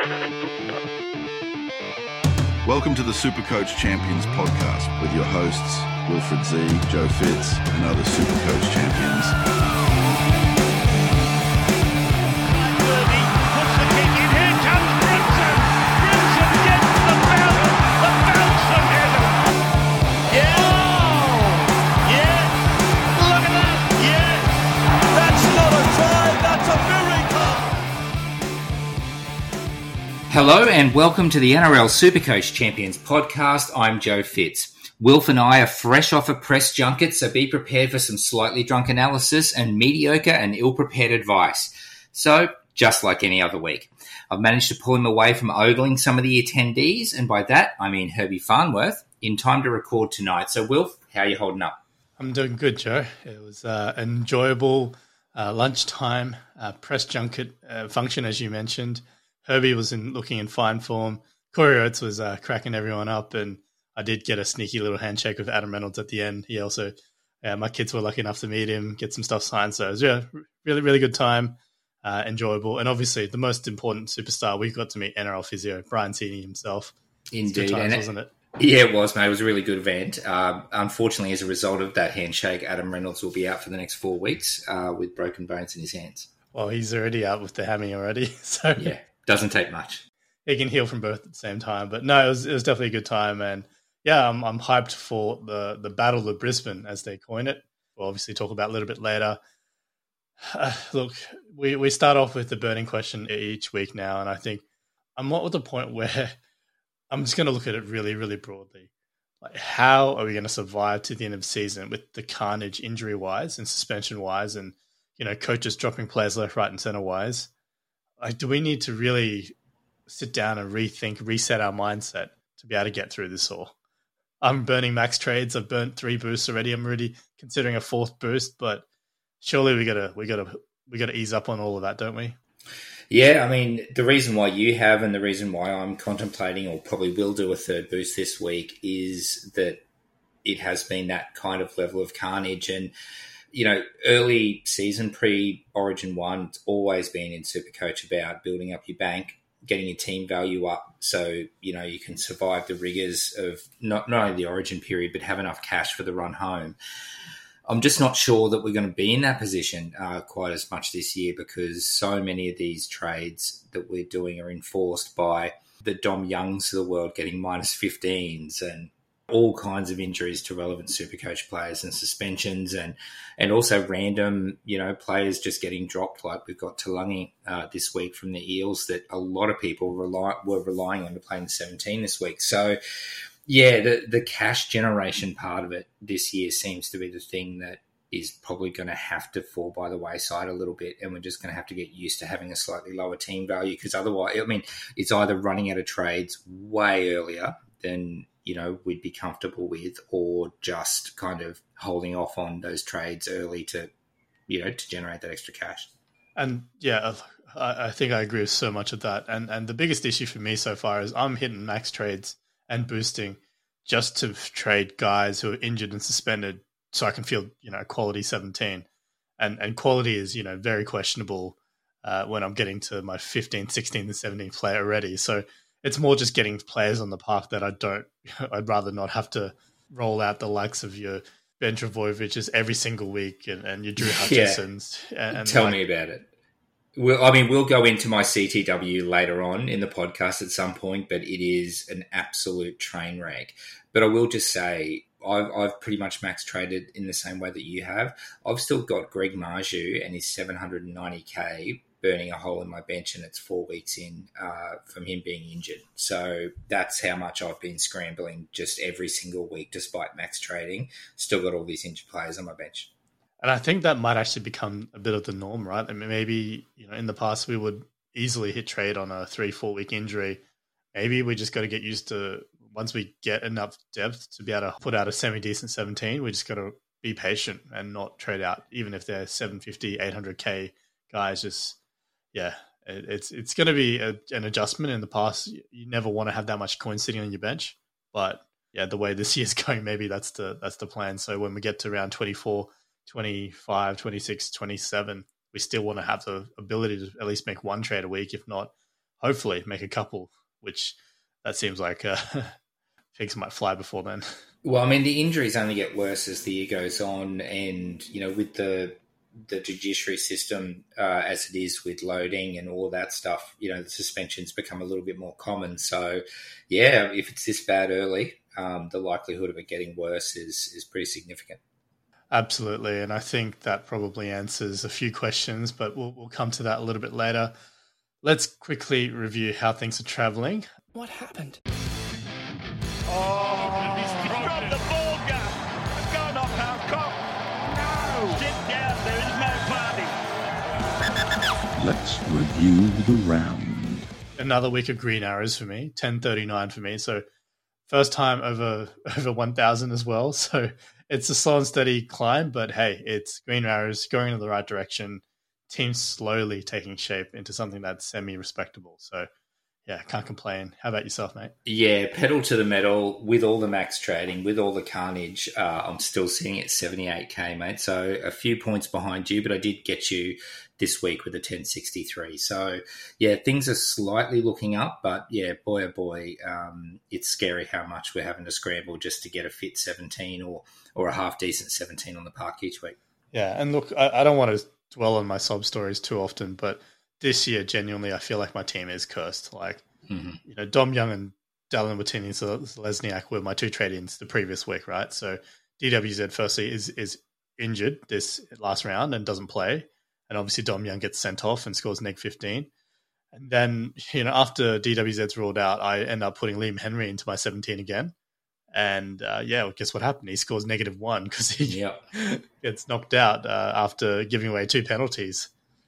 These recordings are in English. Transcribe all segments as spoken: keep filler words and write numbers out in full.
Welcome to the Supercoach Champions podcast with your hosts, Wilfred Z, Joe Fitz, and other Supercoach champions. Hello and welcome to the N R L Supercoach Champions podcast. I'm Joe Fitz. Wilf and I are fresh off a press junket, so be prepared for some slightly drunk analysis and mediocre and ill-prepared advice. So, just like any other week, I've managed to pull him away from ogling some of the attendees, and by that I mean Herbie Farnworth, in time to record tonight. So, Wilf, how are you holding up? I'm doing good, Joe. It was uh, an enjoyable uh, lunchtime uh, press junket uh, function, as you mentioned. Herbie was in, looking in fine form. Corey Oates was uh, cracking everyone up, and I did get a sneaky little handshake with Adam Reynolds at the end. He also, uh, my kids were lucky enough to meet him, get some stuff signed. So it was yeah, really, really good time, uh, enjoyable. And obviously the most important superstar, we got to meet N R L physio, Brian Sini himself. Indeed. Times, and wasn't it? Yeah, it was, mate. It was a really good event. Uh, unfortunately, as a result of that handshake, Adam Reynolds will be out for the next four weeks uh, with broken bones in his hands. Well, he's already out with the hammy already. So yeah. Doesn't take much. He can heal from both at the same time. But no, it was it was definitely a good time. And yeah, I'm I'm hyped for the, the Battle of Brisbane, as they coin it. We'll obviously talk about a little bit later. Uh, look, we, we start off with the burning question each week now. And I think I'm not at the point where I'm just going to look at it really, really broadly. Like, how are we going to survive to the end of the season with the carnage injury-wise and suspension-wise and, you know, coaches dropping players left, right, and center-wise? Like, do we need to really sit down and rethink, reset our mindset to be able to get through this all? I'm burning max trades. I've burnt three boosts already. I'm already considering a fourth boost, but surely we gotta, we gotta, we gotta ease up on all of that, don't we? Yeah, I mean, the reason why you have and the reason why I'm contemplating or probably will do a third boost this week is that it has been that kind of level of carnage. And you know, early season, pre-Origin one, it's always been in Supercoach about building up your bank, getting your team value up so, you know, you can survive the rigours of not, not only the Origin period, but have enough cash for the run home. I'm just not sure that we're going to be in that position uh, quite as much this year because so many of these trades that we're doing are enforced by the Dom Youngs of the world getting minus fifteens and all kinds of injuries to relevant Supercoach players and suspensions and and also random, you know, players just getting dropped like we've got Talangi uh, this week from the Eels that a lot of people rely, were relying on to play in the seventeen this week. So, yeah, the, the cash generation part of it this year seems to be the thing that is probably going to have to fall by the wayside a little bit and we're just going to have to get used to having a slightly lower team value because otherwise, I mean, it's either running out of trades way earlier than you know, we'd be comfortable with or just kind of holding off on those trades early to, you know, to generate that extra cash. And yeah, I, I think I agree with so much of that. And and the biggest issue for me so far is I'm hitting max trades and boosting just to trade guys who are injured and suspended so I can feel, you know, quality seventeen. And and quality is, you know, very questionable uh, when I'm getting to my fifteenth, sixteenth, and seventeenth player already. So it's more just getting players on the park that I don't, I'd rather not have to roll out the likes of your Ben Travojeviches every single week and, and your Drew Hutchisons. Yeah. And, and Tell like, me about it. We'll, I mean, we'll go into my C T W later on in the podcast at some point, but it is an absolute train wreck. But I will just say, I've, I've pretty much max traded in the same way that you have. I've still got Greg Marju and his seven hundred ninety K burning a hole in my bench, and it's four weeks in uh, from him being injured. So that's how much I've been scrambling just every single week, despite max trading. Still got all these injured players on my bench. And I think that might actually become a bit of the norm, right? I mean, maybe, you know, in the past we would easily hit trade on a three, four week injury. Maybe we just got to get used to, once we get enough depth to be able to put out a semi-decent seventeen, we just got to be patient and not trade out, even if they're seven fifty, eight hundred K guys. Just, yeah, it, it's it's going to be a, an adjustment. In the past, you never want to have that much coin sitting on your bench. But yeah, the way this year's going, maybe that's the that's the plan. So when we get to around twenty-four, twenty-five, twenty-six, twenty-seven, we still want to have the ability to at least make one trade a week, if not hopefully make a couple, which that seems like uh, pigs might fly before then. Well, I mean, the injuries only get worse as the year goes on, and you know, with the the judiciary system uh, as it is with loading and all that stuff, you know, the suspensions become a little bit more common. So, yeah, if it's this bad early, um, the likelihood of it getting worse is is pretty significant. Absolutely, and I think that probably answers a few questions, but we'll we'll come to that a little bit later. Let's quickly review how things are traveling. What happened? Oh, he's dropped the ball gun. It's gone off our cop. No! Sit down, there is no party. Let's review the round. Another week of green arrows for me, ten thirty-nine for me. So first time over over one thousand as well. So it's a slow and steady climb, but hey, it's green arrows going in the right direction. Team slowly taking shape into something that's semi-respectable. So yeah, can't complain. How about yourself, mate? Yeah, pedal to the metal with all the max trading, with all the carnage. Uh, I'm still sitting at seventy-eight K, mate. So a few points behind you, but I did get you this week with a ten sixty-three. So yeah, things are slightly looking up, but yeah, boy, oh boy, um, it's scary how much we're having to scramble just to get a fit seventeen or, or a half decent seventeen on the park each week. Yeah, and look, I, I don't want to dwell on my sob stories too often, but this year, genuinely, I feel like my team is cursed. Like, mm-hmm. you know, Dom Young and Dallin Watini-Lesniak were my two trade-ins the previous week, right? So D W Z, firstly, is is injured this last round and doesn't play. And obviously Dom Young gets sent off and scores neg fifteen. And then, you know, after D W Z's ruled out, I end up putting Liam Henry into my seventeen again. And, uh, yeah, well, guess what happened? He scores negative one because he yep. gets knocked out uh, after giving away two penalties.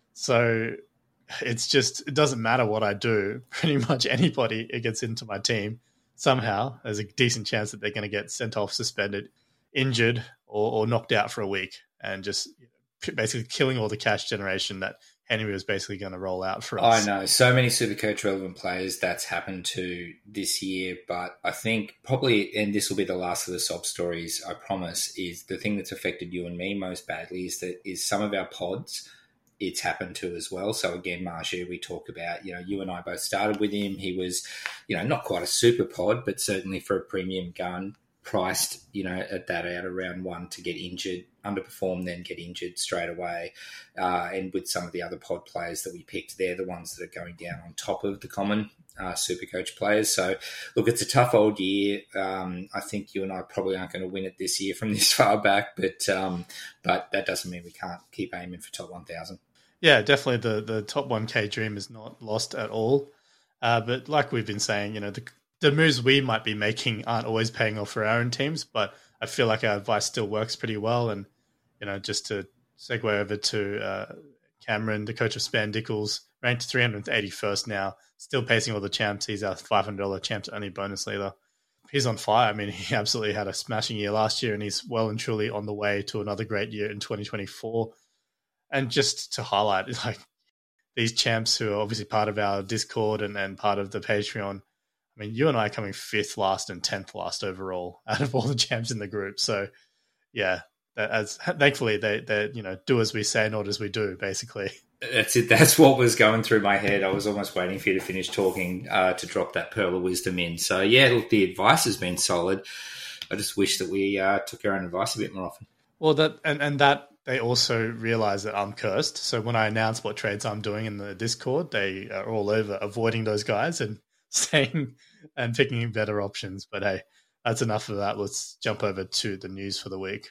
So it's just, it doesn't matter what I do. Pretty much anybody it gets into my team, somehow there's a decent chance that they're going to get sent off, suspended, injured, or, or knocked out for a week, and just basically killing all the cash generation that Henry was basically going to roll out for us. I know. So many Supercoach relevant players that's happened to this year, but I think probably, and this will be the last of the sob stories, I promise, is the thing that's affected you and me most badly is that is some of our pods it's happened to as well. So again, Marju, we talk about, you know, you and I both started with him. He was, you know, not quite a super pod, but certainly for a premium gun, priced, you know, at that out of round one to get injured, underperform, then get injured straight away. Uh, and with some of the other pod players that we picked, they're the ones that are going down on top of the common uh, Supercoach players. So, look, it's a tough old year. Um, I think you and I probably aren't going to win it this year from this far back, but um, but that doesn't mean we can't keep aiming for top one thousand. Yeah, definitely the, the top one K dream is not lost at all. Uh, but like we've been saying, you know, the the moves we might be making aren't always paying off for our own teams, but I feel like our advice still works pretty well. And, you know, just to segue over to uh, Cameron, the coach of Spandickles, ranked three hundred eighty-first now, still pacing all the champs. He's our five hundred dollars champs only bonus leader. He's on fire. I mean, he absolutely had a smashing year last year, and he's well and truly on the way to another great year in twenty twenty-four. And just to highlight, like, these champs who are obviously part of our Discord and, and part of the Patreon, I mean, you and I are coming fifth last and tenth last overall out of all the champs in the group. So, yeah, that, as thankfully they they you know do as we say, not as we do, basically. That's it. That's what was going through my head. I was almost waiting for you to finish talking uh, to drop that pearl of wisdom in. So, yeah, look, the advice has been solid. I just wish that we uh, took our own advice a bit more often. Well, that and, and that they also realize that I'm cursed. So when I announce what trades I'm doing in the Discord, they are all over avoiding those guys and staying and picking better options. But hey, that's enough of that. Let's jump over to the news for the week.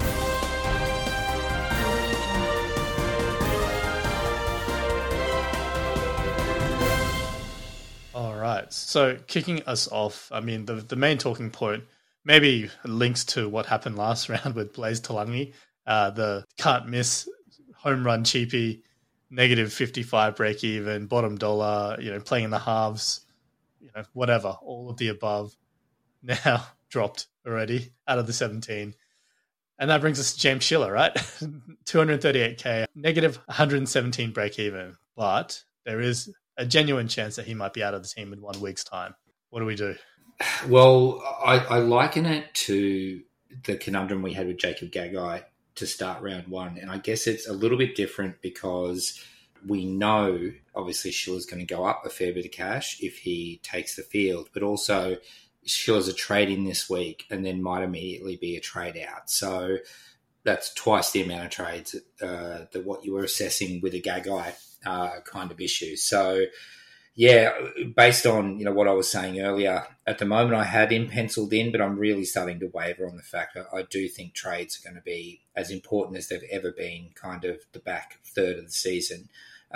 All right. So kicking us off, I mean, the the main talking point maybe links to what happened last round with Blaze Talangi, uh, the can't miss home run cheapie, negative fifty-five break even, bottom dollar, you know, playing in the halves, you know, whatever, all of the above, now dropped already out of the seventeen. And that brings us to James Schiller, right? two hundred thirty-eight K, negative one hundred seventeen break even. But there is a genuine chance that he might be out of the team in one week's time. What do we do? Well, I, I liken it to the conundrum we had with Jacob Gagai to start round one. And I guess it's a little bit different because We know, obviously, Schiller's going to go up a fair bit of cash if he takes the field, but also Schiller's a trade in this week and then might immediately be a trade out. So that's twice the amount of trades uh, that what you were assessing with a Gagai uh, kind of issue. So, yeah, based on, you know, what I was saying earlier, at the moment I had him penciled in, but I'm really starting to waver on the fact that I do think trades are going to be as important as they've ever been, kind of the back third of the season.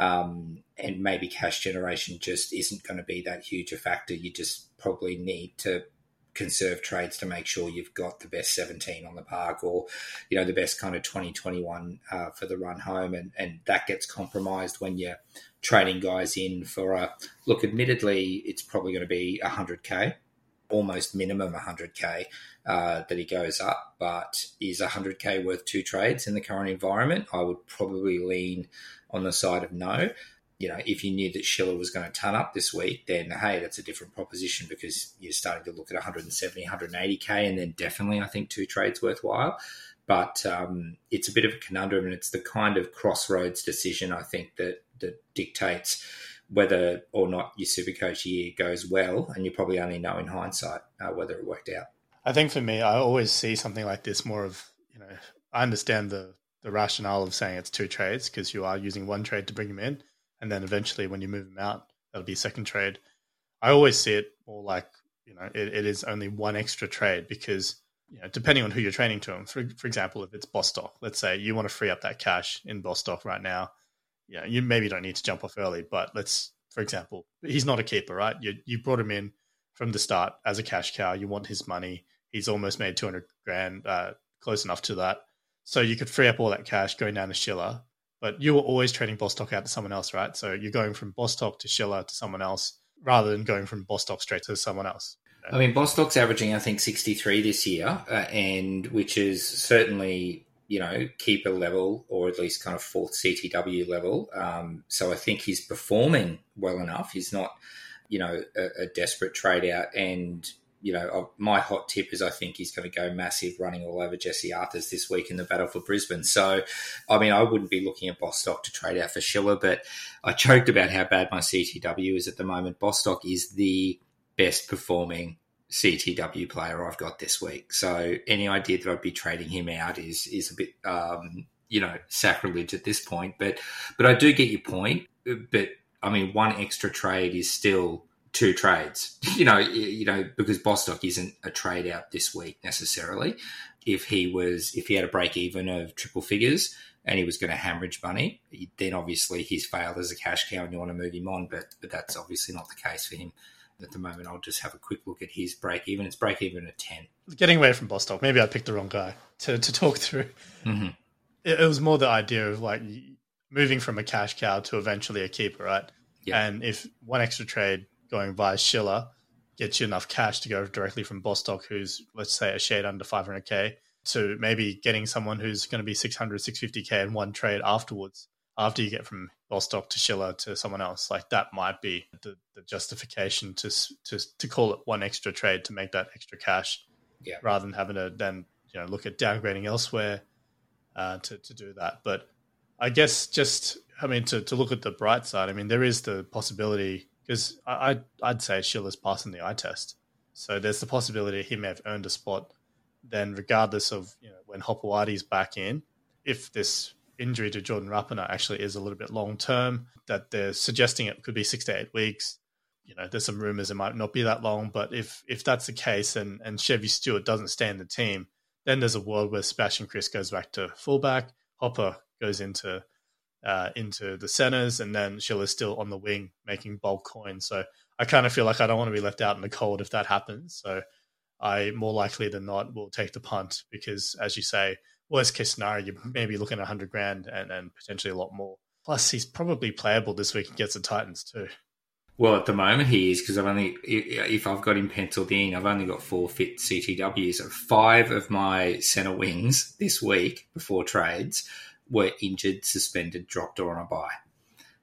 Um, and maybe cash generation just isn't going to be that huge a factor. You just probably need to conserve trades to make sure you've got the best seventeen on the park, or, you know, the best kind of twenty twenty-one uh, for the run home. And, and that gets compromised when you're trading guys in for a look. Admittedly, it's probably going to be one hundred K, almost minimum one hundred K uh, that he goes up. But is one hundred K worth two trades in the current environment? I would probably lean on the side of no. You know, if you knew that Schiller was going to turn up this week, then, hey, that's a different proposition, because you're starting to look at one hundred seventy, one hundred eighty K, and then definitely I think two trades worthwhile. But um, it's a bit of a conundrum, and it's the kind of crossroads decision, I think, that, that dictates whether or not your Supercoach year goes well, and you probably only know in hindsight uh, whether it worked out. I think for me, I always see something like this more of, you know, I understand the, the rationale of saying it's two trades, because you are using one trade to bring him in, and then eventually when you move him out, that'll be a second trade. I always see it more like, you know, it, it is only one extra trade, because, you know, depending on who you're trading to him, for, for example, if it's Bostock, let's say you want to free up that cash in Bostock right now, you know, you maybe don't need to jump off early, but let's, for example, he's not a keeper, right? You you brought him in from the start as a cash cow. You want his money. He's almost made two hundred grand, uh, close enough to that. So you could free up all that cash going down to Schiller. But you were always trading Bostock out to someone else, right? So you're going from Bostock to Schiller to someone else rather than going from Bostock straight to someone else. I mean, Bostock's averaging, I think, sixty-three this year, uh, and which is certainly, you know, keeper level, or at least kind of fourth C T W level. Um, so I think he's performing well enough. He's not, you know, a, a desperate trade out. And, you know, my hot tip is I think he's going to go massive running all over Jesse Arthurs this week in the battle for Brisbane. So, I mean, I wouldn't be looking at Bostock to trade out for Schiller, but I joked about how bad my C T W is at the moment. Bostock is the best performing C T W player I've got this week. So any idea that I'd be trading him out is is a bit, um, you know, sacrilege at this point. But but I do get your point. But, I mean, one extra trade is still two trades, you know, you know, because Bostock isn't a trade out this week necessarily. If he was, if he had a break even of triple figures and he was going to hemorrhage money, then obviously he's failed as a cash cow and you want to move him on. But but that's obviously not the case for him at the moment. I'll just have a quick look at his break even. It's break even at ten. Getting away from Bostock, maybe I picked the wrong guy to, to talk through. Mm-hmm. It, it was more the idea of like moving from a cash cow to eventually a keeper, right? Yeah. And if one extra trade going via Schiller gets you enough cash to go directly from Bostock, who's, let's say, a shade under five hundred K, to maybe getting someone who's going to be six hundred, six fifty K in one trade afterwards, after you get from Bostock to Schiller to someone else, like that might be the, the justification to, to to call it one extra trade to make that extra cash, yeah, rather than having to then, you know, look at downgrading elsewhere uh, to, to do that. But I guess just, I mean, to, to look at the bright side, I mean, there is the possibility, because I'd, I'd say Schiller's passing the eye test. So there's the possibility he may have earned a spot. Then regardless of, you know, when Hopewadi's back in, if this injury to Jordan Rapana actually is a little bit long-term, that they're suggesting it could be six to eight weeks. You know, there's some rumors it might not be that long, but if if that's the case and, and Chevy Stewart doesn't stay in the team, then there's a world where Sebastian Kris goes back to fullback, Hopper goes into uh, into the centers, and then Schiller's still on the wing making bulk coins. So I kind of feel like I don't want to be left out in the cold if that happens. So I, more likely than not, will take the punt because, as you say, worst case scenario, you're maybe looking at one hundred grand and, and potentially a lot more. Plus, he's probably playable this week against the Titans too. Well, at the moment he is, because I've only, if I've got him penciled in, I've only got four fit C T Ws. Five of my centre wings this week before trades were injured, suspended, dropped, or on a bye.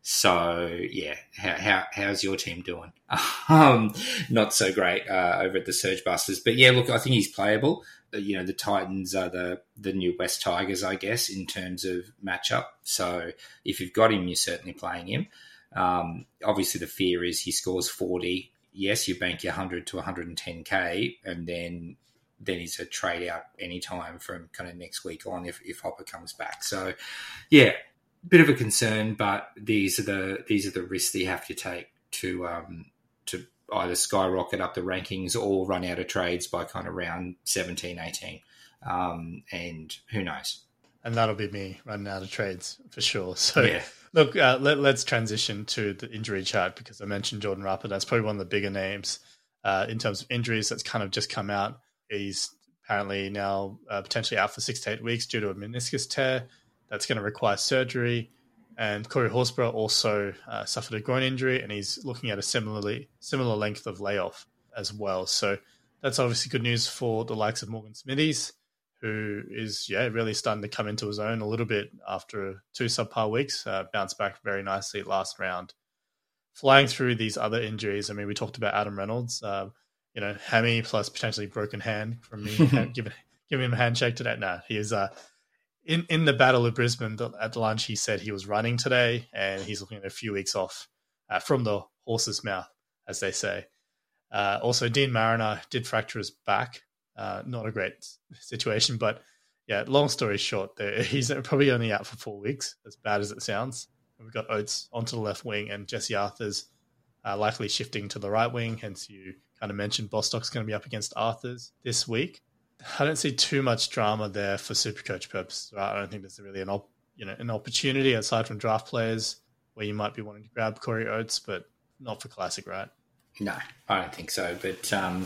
So, yeah, how, how how's your team doing? Um, not so great uh, over at the Surge Busters. But, yeah, look, I think he's playable. You know, the Titans are the, the new West Tigers, I guess, in terms of matchup. So if you've got him, you're certainly playing him. Um, obviously, the fear is he scores forty. Yes, you bank your one hundred to one hundred ten K, and then then he's a trade out anytime from kind of next week on if, if Hopper comes back. So, yeah, bit of a concern, but these are the these are the risks that you have to take to um, to either skyrocket up the rankings or run out of trades by kind of round seventeen, eighteen. Um, and who knows? And that'll be me running out of trades for sure. So, yeah. Look, uh, let, let's transition to the injury chart because I mentioned Jordan Rapid. That's probably one of the bigger names uh, in terms of injuries that's kind of just come out. He's apparently now uh, potentially out for six to eight weeks due to a meniscus tear. That's going to require surgery. And Corey Horsburgh also uh, suffered a groin injury, and he's looking at a similarly similar length of layoff as well. So that's obviously good news for the likes of Morgan Smithies, who is, yeah, really starting to come into his own a little bit after two subpar weeks, uh, bounced back very nicely last round. Flying through these other injuries, I mean, we talked about Adam Reynolds, uh, you know, hammy plus potentially broken hand from me giving, giving him a handshake today. No, he is uh, in, in the Battle of Brisbane at lunch. He said he was running today and he's looking at a few weeks off uh, from the horse's mouth, as they say. Uh, also, Dean Mariner did fracture his back. Uh, not a great situation, but yeah, long story short, there, he's probably only out for four weeks, as bad as it sounds. And we've got Oates onto the left wing and Jesse Arthurs uh, likely shifting to the right wing. Hence, you kind of mentioned Bostock's going to be up against Arthurs this week. I don't see too much drama there for Supercoach purposes. Right? I don't think there's really an op- you know an opportunity aside from draft players where you might be wanting to grab Corey Oates, but not for Classic, right? No, I don't think so. But um,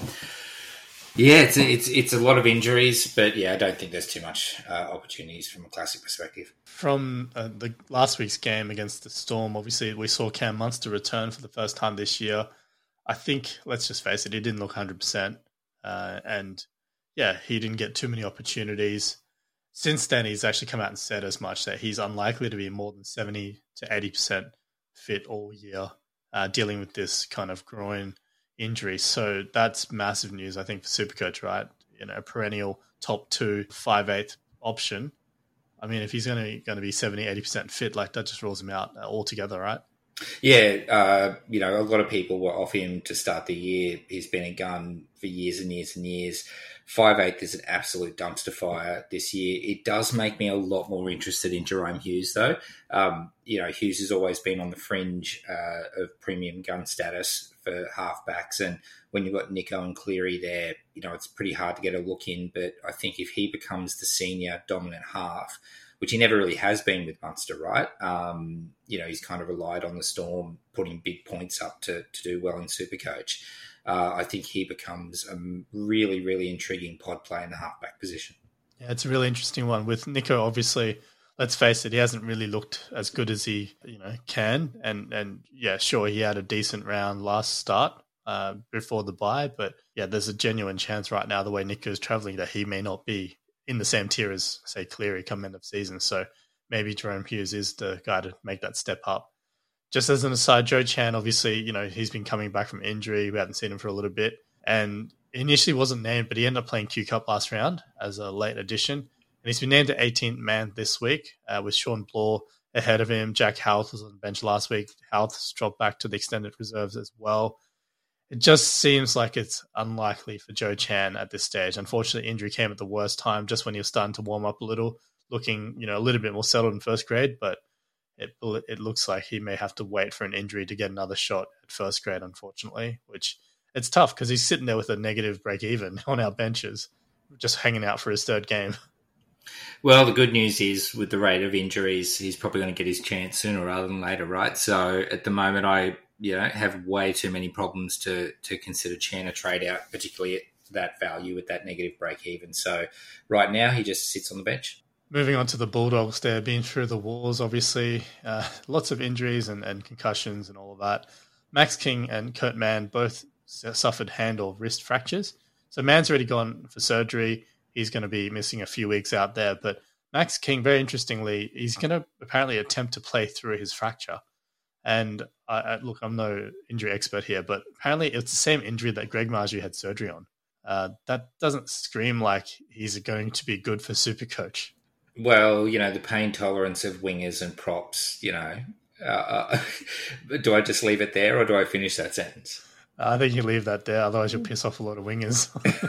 yeah, it's a, it's it's a lot of injuries, but yeah, I don't think there's too much uh, opportunities from a Classic perspective. From uh, the last week's game against the Storm, obviously we saw Cam Munster return for the first time this year. I think, let's just face it, he didn't look one hundred percent. Uh, and yeah, he didn't get too many opportunities. Since then, he's actually come out and said as much that he's unlikely to be more than seventy to eighty percent fit all year, uh, dealing with this kind of groin injury. So that's massive news, I think, for Supercoach, right? You know, a perennial top two, five eighth option. I mean, if he's going to going to be seventy, eighty percent fit, like that just rules him out altogether, right? Yeah, uh, you know, a lot of people were off him to start the year. He's been a gun for years and years and years. five eighth is an absolute dumpster fire this year. It does make me a lot more interested in Jerome Hughes, though. Um, you know, Hughes has always been on the fringe uh, of premium gun status for halfbacks. And when you've got Nico and Cleary there, you know, it's pretty hard to get a look in. But I think if he becomes the senior dominant half, which he never really has been with Munster, right? Um, you know, he's kind of relied on the Storm putting big points up to, to do well in Supercoach. Uh, I think he becomes a really, really intriguing pod play in the halfback position. Yeah, it's a really interesting one. With Nico, obviously, let's face it, he hasn't really looked as good as he, you know, can. And, and yeah, sure, he had a decent round last start uh, before the bye. But yeah, there's a genuine chance right now, the way Nico's travelling, that he may not be in the same tier as, say, Cleary come end of season. So maybe Jerome Hughes is the guy to make that step up. Just as an aside, Joe Chan, obviously, you know, he's been coming back from injury. We haven't seen him for a little bit. And initially wasn't named, but he ended up playing Q Cup last round as a late addition. And he's been named to eighteenth man this week uh, with Sean Bloor ahead of him. Jack Houth was on the bench last week. Houth's dropped back to the extended reserves as well. It just seems like it's unlikely for Joe Chan at this stage. Unfortunately, injury came at the worst time, just when he was starting to warm up a little, looking, you know, a little bit more settled in first grade. But it it looks like he may have to wait for an injury to get another shot at first grade, unfortunately, which it's tough because he's sitting there with a negative break even on our benches, just hanging out for his third game. Well, the good news is with the rate of injuries, he's probably going to get his chance sooner rather than later, right? So at the moment, I you know have way too many problems to to consider Chan a trade out, particularly at that value with that negative break even. So right now, he just sits on the bench. Moving on to the Bulldogs, they're being through the wars, obviously. Uh, lots of injuries and, and concussions and all of that. Max King and Kurt Mann both suffered hand or wrist fractures. So Mann's already gone for surgery. He's going to be missing a few weeks out there. But Max King, very interestingly, he's going to apparently attempt to play through his fracture. And I, I, look, I'm no injury expert here, but apparently it's the same injury that Greg Marju had surgery on. Uh, that doesn't scream like he's going to be good for Supercoach. Well, you know, the pain tolerance of wingers and props, you know. Uh, do I just leave it there or do I finish that sentence? I think you leave that there, otherwise you'll piss off a lot of wingers.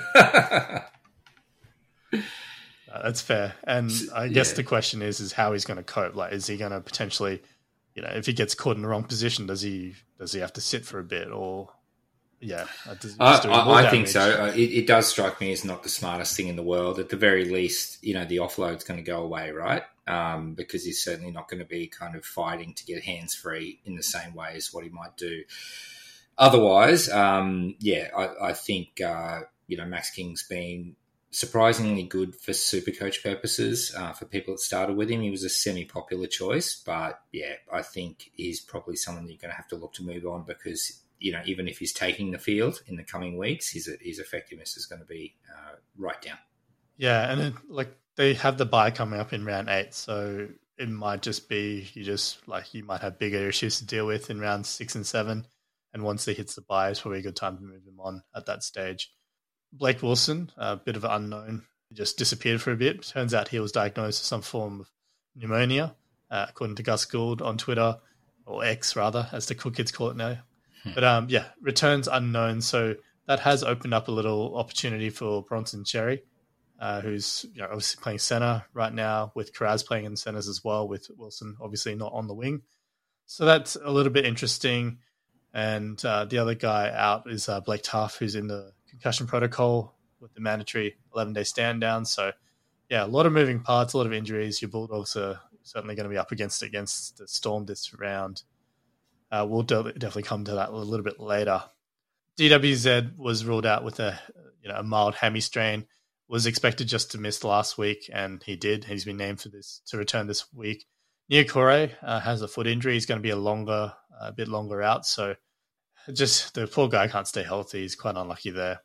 uh, that's fair. And I guess yeah. the question is, is how he's going to cope. Like, is he going to potentially... You know, if he gets caught in the wrong position, does he does he have to sit for a bit, or yeah? Does I, I, I think so. It, it does strike me as not the smartest thing in the world. At the very least, you know, the offload's going to go away, right? Um, because he's certainly not going to be kind of fighting to get hands free in the same way as what he might do otherwise. Um, yeah, I, I think uh, you know Max King's been surprisingly good for Supercoach purposes. Uh, for people that started with him, he was a semi-popular choice, but yeah, I think he's probably someone that you're going to have to look to move on because, you know, even if he's taking the field in the coming weeks, his his effectiveness is going to be uh, right down. Yeah, and then, like they have the bye coming up in round eight, so it might just be you just like you might have bigger issues to deal with in round six and seven, and once he hits the bye, it's probably a good time to move him on at that stage. Blake Wilson, a bit of an unknown, just disappeared for a bit. Turns out he was diagnosed with some form of pneumonia, uh, according to Gus Gould on Twitter, or X rather, as the cool kids call it now. Hmm. But um, yeah, returns unknown. So that has opened up a little opportunity for Bronson Xerri, uh, who's you know, obviously playing center right now, with Kiraz playing in centers as well, with Wilson obviously not on the wing. So that's a little bit interesting. And uh, the other guy out is uh, Blake Taaffe, who's in the concussion protocol with the mandatory eleven-day stand down. So, yeah, a lot of moving parts, a lot of injuries. Your Bulldogs are certainly going to be up against it against the Storm this round. Uh, we'll de- definitely come to that a little bit later. D W Z was ruled out with a you know a mild hammy strain. Was expected just to miss last week, and he did. He's been named for this to return this week. Nia Corey uh, has a foot injury. He's going to be a longer, a bit longer out. So, just the poor guy can't stay healthy. He's quite unlucky there.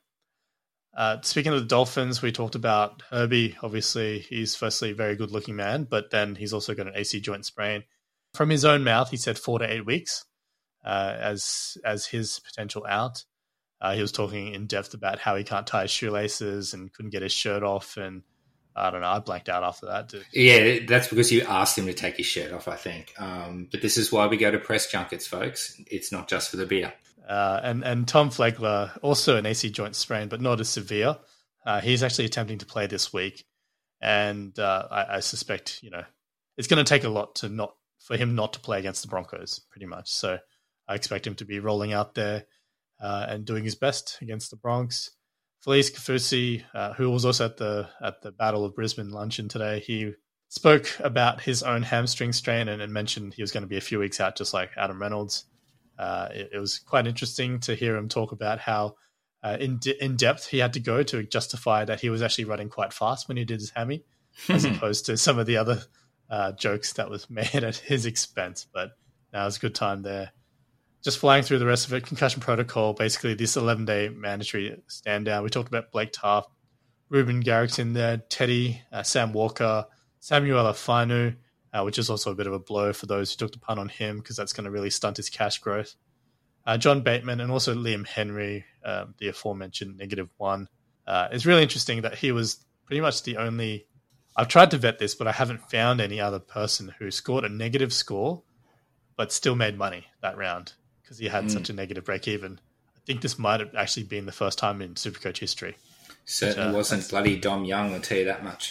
Uh, speaking of the Dolphins, we talked about Herbie. Obviously, he's firstly a very good-looking man, but then he's also got an A C joint sprain. From his own mouth, he said four to eight weeks uh, as as his potential out. Uh, he was talking in depth about how he can't tie his shoelaces and couldn't get his shirt off, and I don't know. I blanked out after that. Dude. Yeah, that's because you asked him to take his shirt off, I think. Um, but this is why we go to press junkets, folks. It's not just for the beer. Uh, and, and Tom Flegler, also an A C joint sprain, but not as severe. Uh, he's actually attempting to play this week. And uh, I, I suspect, you know, it's going to take a lot to not for him not to play against the Broncos, pretty much. So I expect him to be rolling out there uh, and doing his best against the Bronx. Felice Kafusi, uh, who was also at the at the Battle of Brisbane luncheon today, he spoke about his own hamstring strain and, and mentioned he was going to be a few weeks out, just like Adam Reynolds. Uh, it, it was quite interesting to hear him talk about how uh, in de- in depth he had to go to justify that he was actually running quite fast when he did his hammy, as opposed to some of the other uh, jokes that was made at his expense. But now it's a good time there. Just flying through the rest of it, concussion protocol, basically this eleven-day mandatory stand down. We talked about Blake Taaffe, Ruben Garrick's in there, Teddy, uh, Sam Walker, Samuel Afanu, uh, which is also a bit of a blow for those who took the punt on him because that's going to really stunt his cash growth. Uh, John Bateman and also Liam Henry, uh, the aforementioned negative one. Uh, it's really interesting that he was pretty much the only... I've tried to vet this, but I haven't found any other person who scored a negative score but still made money that round, because he had mm. such a negative break-even. I think this might have actually been the first time in Supercoach history. Certainly uh, wasn't that's... bloody Dom Young, I'll tell you that much.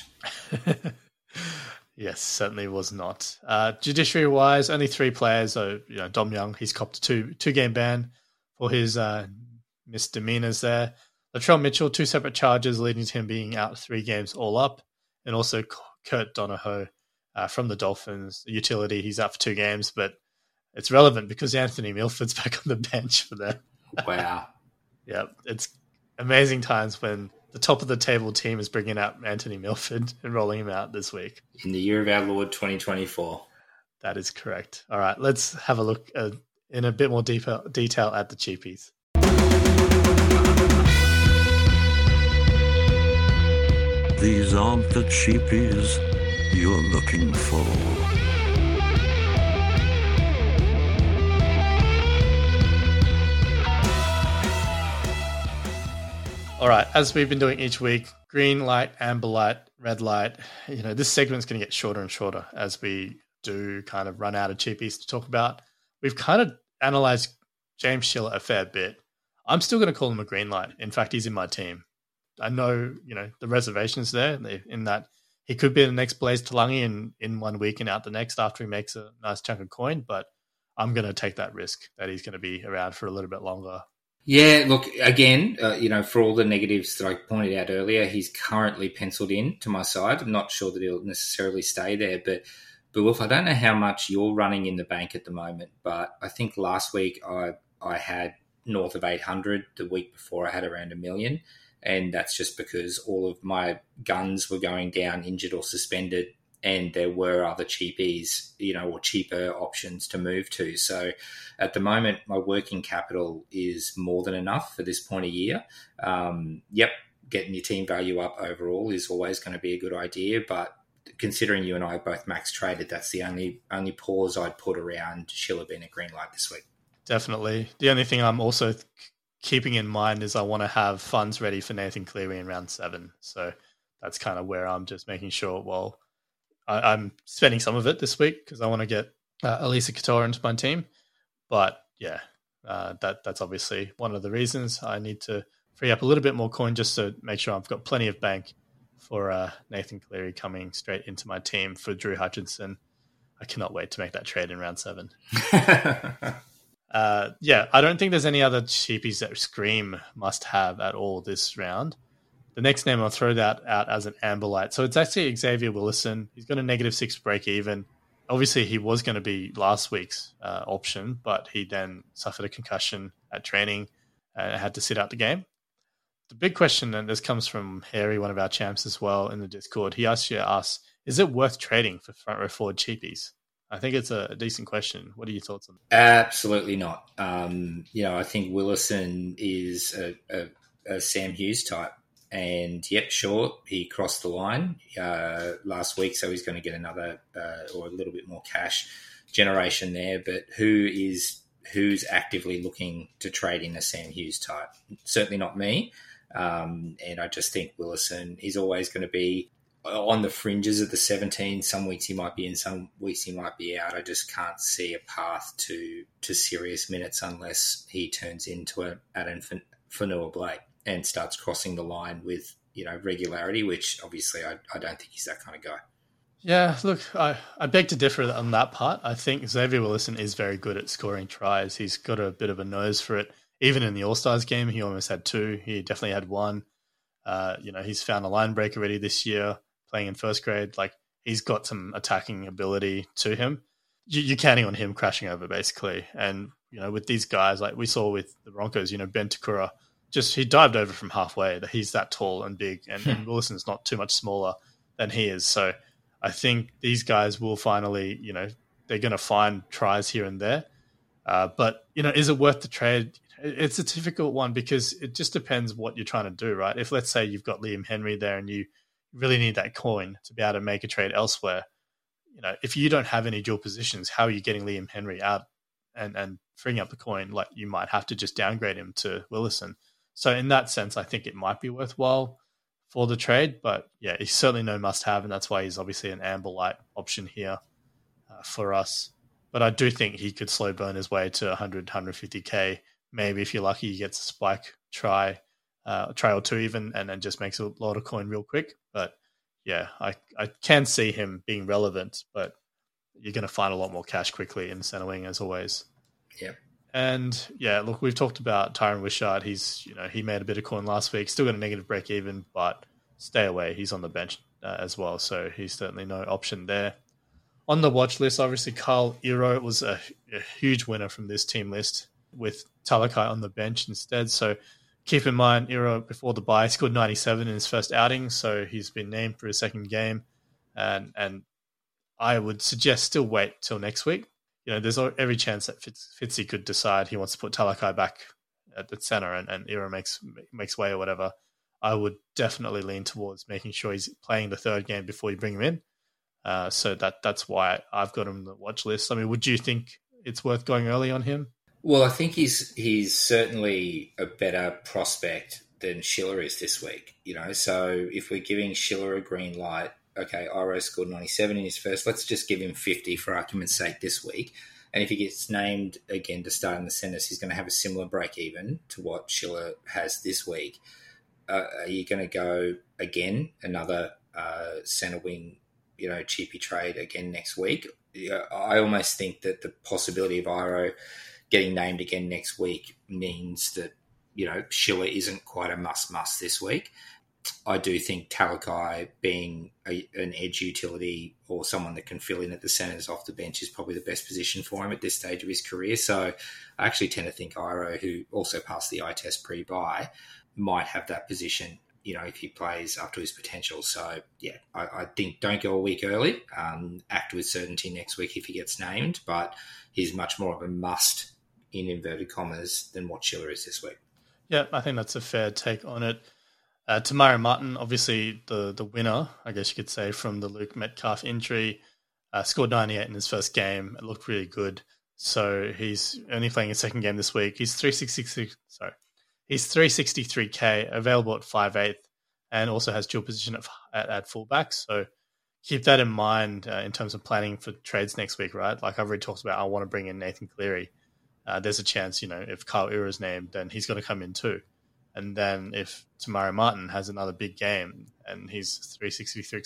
Yes, certainly was not. Uh, judiciary-wise, only three players. So, you know, Dom Young, he's copped a two, two-game ban for his uh, misdemeanors there. Latrell Mitchell, two separate charges leading to him being out three games all up. And also Kurt Donahoe uh, from the Dolphins, the utility, he's out for two games, but it's relevant because Anthony Milford's back on the bench for them. Wow. Yeah, it's amazing times when the top of the table team is bringing out Anthony Milford and rolling him out this week. In the year of our Lord twenty twenty-four. That is correct. All right, let's have a look uh, in a bit more detail, detail at the cheapies. These aren't the cheapies you're looking for. All right, as we've been doing each week, green light, amber light, red light. You know, this segment's going to get shorter and shorter as we do kind of run out of cheapies to talk about. We've kind of analysed James Schiller a fair bit. I'm still going to call him a green light. In fact, he's in my team. I know, you know, the reservations there in that he could be the next Blaise Talangi in, in one week and out the next after he makes a nice chunk of coin, but I'm going to take that risk that he's going to be around for a little bit longer. Yeah, look, again, uh, you know, for all the negatives that I pointed out earlier, he's currently penciled in to my side. I'm not sure that he'll necessarily stay there, but, but Wolf, I don't know how much you're running in the bank at the moment, but I think last week I I had north of eight hundred. The week before I had around a million, and that's just because all of my guns were going down, injured or suspended, and there were other cheapies, you know, or cheaper options to move to. So at the moment, my working capital is more than enough for this point of year. Um, yep, getting your team value up overall is always going to be a good idea. But considering you and I both max traded, that's the only only pause I'd put around Schiller being a green light this week. Definitely. The only thing I'm also th- keeping in mind is I want to have funds ready for Nathan Cleary in round seven. So that's kind of where I'm just making sure, well, I, I'm spending some of it this week because I want to get uh, Elisa Couture into my team. But yeah, uh, that that's obviously one of the reasons I need to free up a little bit more coin just to make sure I've got plenty of bank for uh, Nathan Cleary coming straight into my team for Drew Hutchinson. I cannot wait to make that trade in round seven. uh, yeah, I don't think there's any other cheapies that scream must have at all this round. The next name I'll throw that out as an amber light. So it's actually Xavier Willison. He's got a negative six break even. Obviously, he was going to be last week's uh, option, but he then suffered a concussion at training and had to sit out the game. The big question, and this comes from Harry, one of our champs as well in the Discord, he actually asked, is it worth trading for front row forward cheapies? I think it's a decent question. What are your thoughts on that? Absolutely not. Um, you know, I think Willison is a, a, a Sam Hughes type. And yep, sure, he crossed the line uh, last week, so he's going to get another uh, or a little bit more cash generation there. But who is who's actively looking to trade in a Sam Hughes type? Certainly not me. Um, and I just think Willison is always going to be on the fringes of the seventeen. Some weeks he might be in, some weeks he might be out. I just can't see a path to to serious minutes unless he turns into a Adam Fonua-Blake and starts crossing the line with, you know, regularity, which obviously I, I don't think he's that kind of guy. Yeah, look, I, I beg to differ on that part. I think Xavier Willison is very good at scoring tries. He's got a bit of a nose for it. Even in the All-Stars game, he almost had two. He definitely had one. Uh, you know, he's found a line break already this year, playing in first grade. Like, he's got some attacking ability to him. You, you're counting on him crashing over, basically. And, you know, with these guys, like we saw with the Broncos, you know, Ben Takura, just he dived over from halfway. He's that tall and big, and, and Wilson's not too much smaller than he is. So I think these guys will finally, you know, they're going to find tries here and there. Uh, but, you know, is it worth the trade? It's a difficult one because it just depends what you're trying to do, right? If, let's say, you've got Liam Henry there and you really need that coin to be able to make a trade elsewhere, you know, if you don't have any dual positions, how are you getting Liam Henry out and, and freeing up the coin? Like, you might have to just downgrade him to Willison. So in that sense, I think it might be worthwhile for the trade. But yeah, he's certainly no must-have, and that's why he's obviously an amber light option here uh, for us. But I do think he could slow burn his way to one hundred, one fifty K. Maybe if you're lucky, he gets a spike try, uh, try or two even, and then just makes a lot of coin real quick. But yeah, I, I can see him being relevant, but you're going to find a lot more cash quickly in center wing as always. Yeah. And yeah, look, we've talked about Tyron Wishart. He's, you know, he made a bit of coin last week, still got a negative break even, but stay away. He's on the bench uh, as well, so he's certainly no option there. On the watch list, obviously, Carl Iro was a, a huge winner from this team list with Talakai on the bench instead. So keep in mind, Iro before the bye scored ninety-seven in his first outing, so he's been named for his second game, and and I would suggest still wait till next week. You know, there's every chance that Fitz, Fitzy could decide he wants to put Talakai back at the center and, and Iro makes makes way or whatever. I would definitely lean towards making sure he's playing the third game before you bring him in. Uh, so that that's why I've got him on the watch list. I mean, would you think it's worth going early on him? Well, I think he's he's certainly a better prospect than Schiller is this week. You know, so if we're giving Schiller a green light, okay, Iro scored ninety-seven in his first. Let's just give him fifty for argument's sake this week. And if he gets named again to start in the centres, he's going to have a similar break even to what Schiller has this week. Uh, are you going to go again another uh, centre wing, you know, cheapy trade again next week? I almost think that the possibility of Iro getting named again next week means that, you know, Schiller isn't quite a must-must this week. I do think Talakai being a, an edge utility or someone that can fill in at the centres off the bench is probably the best position for him at this stage of his career. So I actually tend to think Iro, who also passed the eye test pre-bye, might have that position, you know, if he plays up to his potential. So, yeah, I, I think don't go a week early. Um, act with certainty next week if he gets named, but he's much more of a must, in inverted commas, than what Schiller is this week. Yeah, I think that's a fair take on it. Uh, Te Maire Martin, obviously the the winner, I guess you could say, from the Luke Metcalf injury, uh, scored ninety-eight in his first game. It looked really good. So he's only playing his second game this week. He's three sixty-six. Sorry, he's three sixty-three K, available at five eight, and also has dual position at, at, at fullback. So keep that in mind uh, in terms of planning for trades next week, right? Like I've already talked about, I want to bring in Nathan Cleary. Uh, there's a chance, you know, if Kyle Ura is named, then he's going to come in too. And then if Te Maire Martin has another big game and he's three sixty-three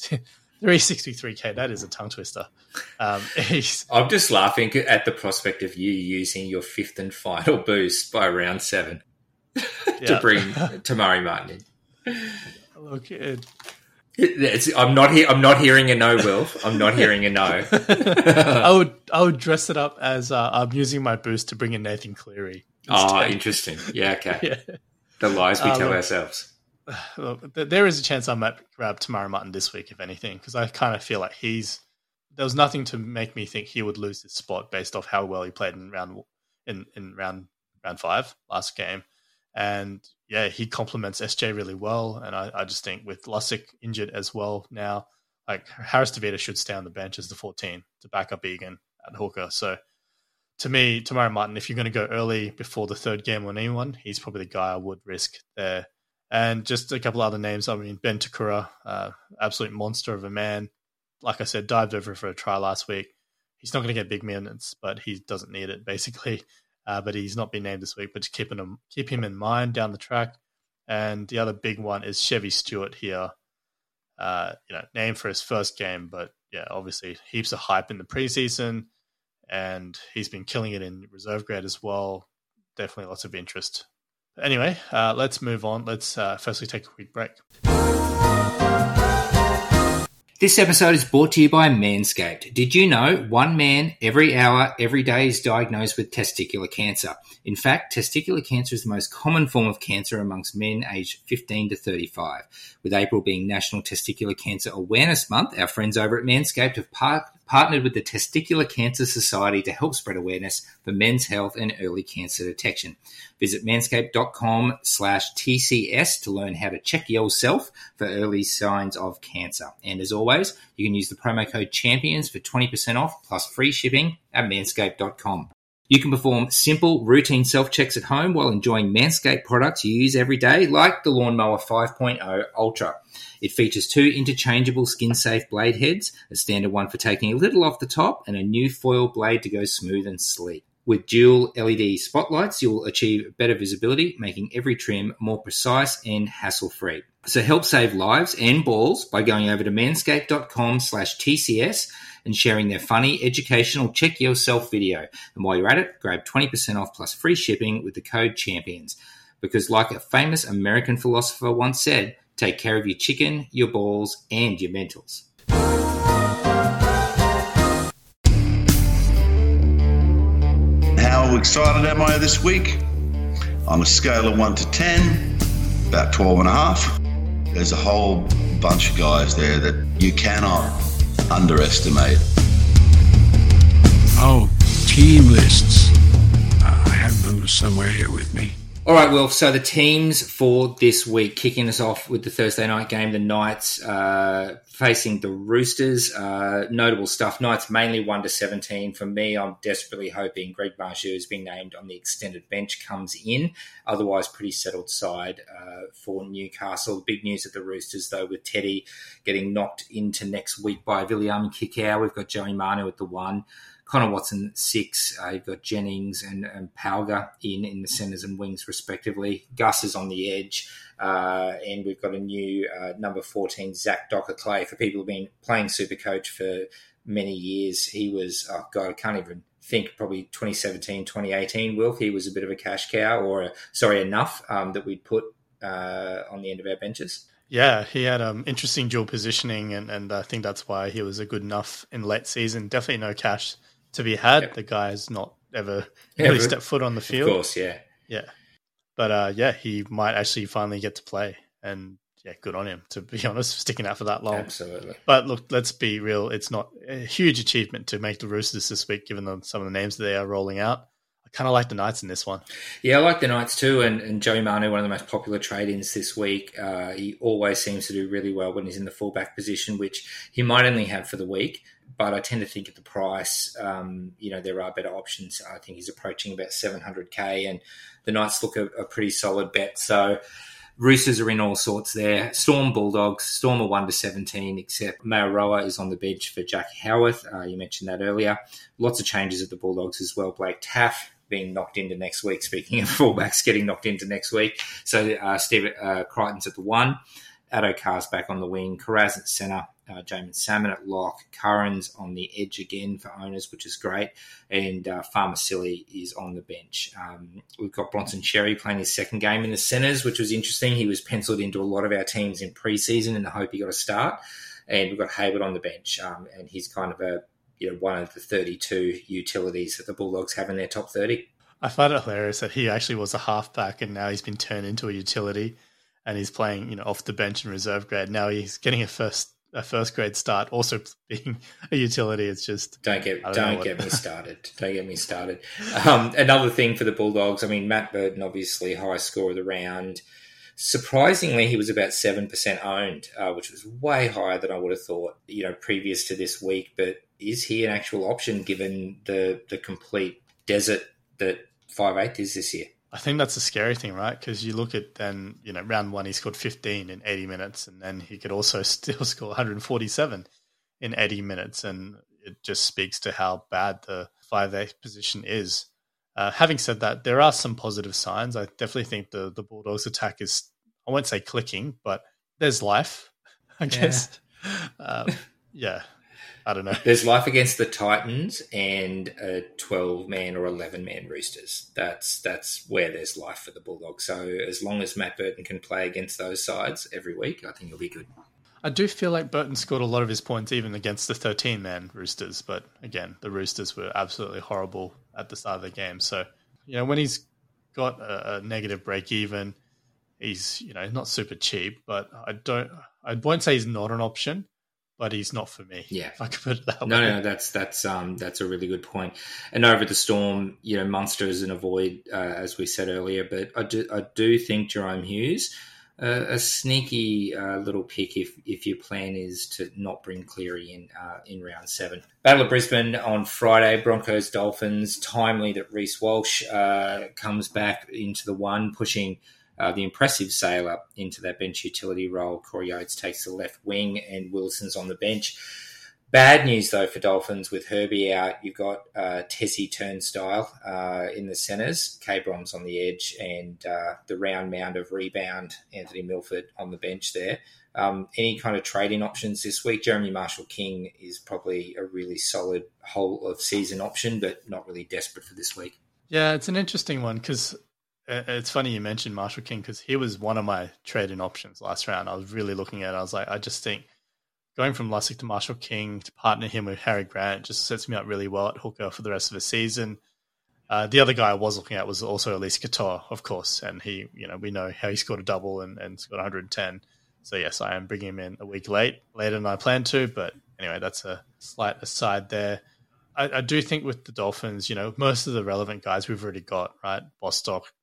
K, that is a tongue twister. Um, I'm just laughing at the prospect of you using your fifth and final boost by round seven to bring Te Maire Martin in. Look, it, it's, I'm not he- I'm not hearing a no, Wilf. I'm not hearing a no. I would I would dress it up as uh, I'm using my boost to bring in Nathan Cleary. Instead. Oh, interesting. Yeah, okay. Yeah. The lies we uh, tell look, ourselves. Look, there is a chance I might grab Te Maire Martin this week, if anything, because I kind of feel like he's there was nothing to make me think he would lose his spot based off how well he played in round in, in round round five last game, and yeah, he complements S J really well, and I, I just think with Lussick injured as well now, like Harris DeVita should stay on the bench as the fourteen to back up Egan at hooker. So. To me, Te Maire Martin, if you're going to go early before the third game on anyone, he's probably the guy I would risk there. And just a couple other names. I mean, Ben Takura, uh, absolute monster of a man. Like I said, dived over for a try last week. He's not going to get big minutes, but he doesn't need it, basically. Uh, but he's not been named this week, but just keep him, keep him in mind down the track. And the other big one is Chevy Stewart here. Uh, you know, named for his first game, but yeah, obviously heaps of hype in the preseason. And he's been killing it in reserve grade as well. Definitely lots of interest. But anyway, uh, let's move on. Let's uh, firstly take a quick break. This episode is brought to you by Manscaped. Did you know one man every hour, every day is diagnosed with testicular cancer? In fact, testicular cancer is the most common form of cancer amongst men aged fifteen to thirty-five. With April being National Testicular Cancer Awareness Month, our friends over at Manscaped have par- partnered with the Testicular Cancer Society to help spread awareness for men's health and early cancer detection. Visit manscaped.com slash TCS to learn how to check yourself for early signs of cancer. And as always, you can use the promo code CHAMPIONS for twenty percent off plus free shipping at manscaped dot com. You can perform simple, routine self-checks at home while enjoying Manscaped products you use every day, like the Lawnmower five point oh Ultra. It features two interchangeable skin-safe blade heads, a standard one for taking a little off the top, and a new foil blade to go smooth and sleek. With dual L E D spotlights, you'll achieve better visibility, making every trim more precise and hassle-free. So help save lives and balls by going over to manscaped.com slash TCS and sharing their funny, educational check-yourself video. And while you're at it, grab twenty percent off plus free shipping with the code CHAMPIONS. Because like a famous American philosopher once said, take care of your chicken, your balls, and your mentals. How excited am I this week? On a scale of one to ten, about twelve and a half. There's a whole bunch of guys there that you cannot underestimate. Oh, team lists. Uh, I have them somewhere here with me. All right, Wilf. So the teams for this week, kicking us off with the Thursday night game, the Knights uh, facing the Roosters. Uh, notable stuff. Knights mainly one to seventeen. For me, I'm desperately hoping Greg Marzhew, who's being named on the extended bench, comes in. Otherwise, pretty settled side uh, for Newcastle. The big news at the Roosters, though, with Teddy getting knocked into next week by Viliame Kikau. We've got Joey Manu at the one. Connor Watson at six. Uh, you've got Jennings and, and Palga in, in the centres and wings, respectively. Gus is on the edge. Uh, and we've got a new uh, number fourteen, Zach Docker-Clay. For people who've been playing Supercoach for many years, he was, oh God, I can't even think, probably twenty seventeen, twenty eighteen, Wilf. He was a bit of a cash cow, or, a, sorry, enough um, that we'd put uh, on the end of our benches. Yeah, he had um, interesting dual positioning, and, and I think that's why he was a good enough in late season. Definitely no cash to be had. Yep. The guy's not ever yeah, really stepped foot on the field. Of course, yeah. Yeah. But uh, yeah, he might actually finally get to play. And yeah, good on him, to be honest, sticking out for that long. Absolutely. But look, let's be real. It's not a huge achievement to make the Roosters this week, given the, some of the names they are rolling out. I kind of like the Knights in this one. Yeah, I like the Knights too. And, and Joey Manu, one of the most popular trade-ins this week. Uh, he always seems to do really well when he's in the fullback position, which he might only have for the week. But I tend to think at the price, um, you know, there are better options. I think he's approaching about seven hundred K, and the Knights look a, a pretty solid bet. So Roosters are in all sorts there. Storm Bulldogs, Storm are one to seventeen, except Maiaroa is on the bench for Jack Howarth. Uh, you mentioned that earlier. Lots of changes at the Bulldogs as well. Blake Taff being knocked into next week. Speaking of fullbacks getting knocked into next week. So uh, Steve uh, Crichton's at the one. Addo Carr's back on the wing. Carraz at centre. Uh, Jamin Salmon at lock. Curran's on the edge again for owners, which is great. And uh, Farmasili is on the bench. Um, we've got Bronson Xerri playing his second game in the centres, which was interesting. He was penciled into a lot of our teams in pre-season in the hope he got a start. And we've got Hayward on the bench. Um, and he's kind of a you know one of the thirty-two utilities that the Bulldogs have in their top thirty. I find it hilarious that he actually was a halfback and now he's been turned into a utility and he's playing you know off the bench in reserve grade. Now he's getting a first a first grade start, also being a utility. It's just don't get don't, don't get me started. Don't get me started. Um, another thing for the Bulldogs. I mean, Matt Burton, obviously high score of the round. Surprisingly, he was about seven percent owned, uh, which was way higher than I would have thought. You know, previous to this week. But is he an actual option given the the complete desert that five eighth is this year? I think that's a scary thing, right? Because you look at then, you know, round one, he scored fifteen in eighty minutes, and then he could also still score one hundred forty-seven in eighty minutes. And it just speaks to how bad the five eighth position is. Uh, having said that, there are some positive signs. I definitely think the, the Bulldogs attack is, I won't say clicking, but there's life, I guess. Yeah. Um, yeah. I don't know. There's life against the Titans and a twelve-man or eleven-man Roosters. That's that's where there's life for the Bulldogs. So as long as Matt Burton can play against those sides every week, I think he'll be good. I do feel like Burton scored a lot of his points even against the thirteen-man Roosters. But again, the Roosters were absolutely horrible at the start of the game. So, you know, when he's got a, a negative break-even, he's, you know, not super cheap. But I don't, I won't say he's not an option. But he's not for me. Yeah, if I could put it that no, way. No, no, that's that's um that's a really good point. And over the Storm, you know, Munster is an avoid, uh, as we said earlier. But I do I do think Jerome Hughes, uh, a sneaky uh, little pick if if your plan is to not bring Cleary in uh, in round seven. Battle of Brisbane on Friday. Broncos Dolphins. Timely that Reece Walsh uh, comes back into the one, pushing. Uh, the impressive Sailor into that bench utility role. Corey Oates takes the left wing and Wilson's on the bench. Bad news, though, for Dolphins with Herbie out. You've got uh, Tessie Turnstile uh, in the centres, K-Brom's on the edge, and uh, the round mound of rebound, Anthony Milford on the bench there. Um, any kind of trading options this week? Jeremy Marshall-King is probably a really solid whole-of-season option, but not really desperate for this week. Yeah, it's an interesting one because it's funny you mentioned Marshall King because he was one of my trading options last round. I was really looking at it. I was like, I just think going from Lussick to Marshall King to partner him with Harry Grant just sets me up really well at hooker for the rest of the season. Uh, the other guy I was looking at was also Elise Katoa, of course, and he, you know, we know how he scored a double and, and scored one hundred ten. So yes, I am bringing him in a week late, later than I planned to. But anyway, that's a slight aside there. I, I do think with the Dolphins, you know, most of the relevant guys we've already got, right? Bostock,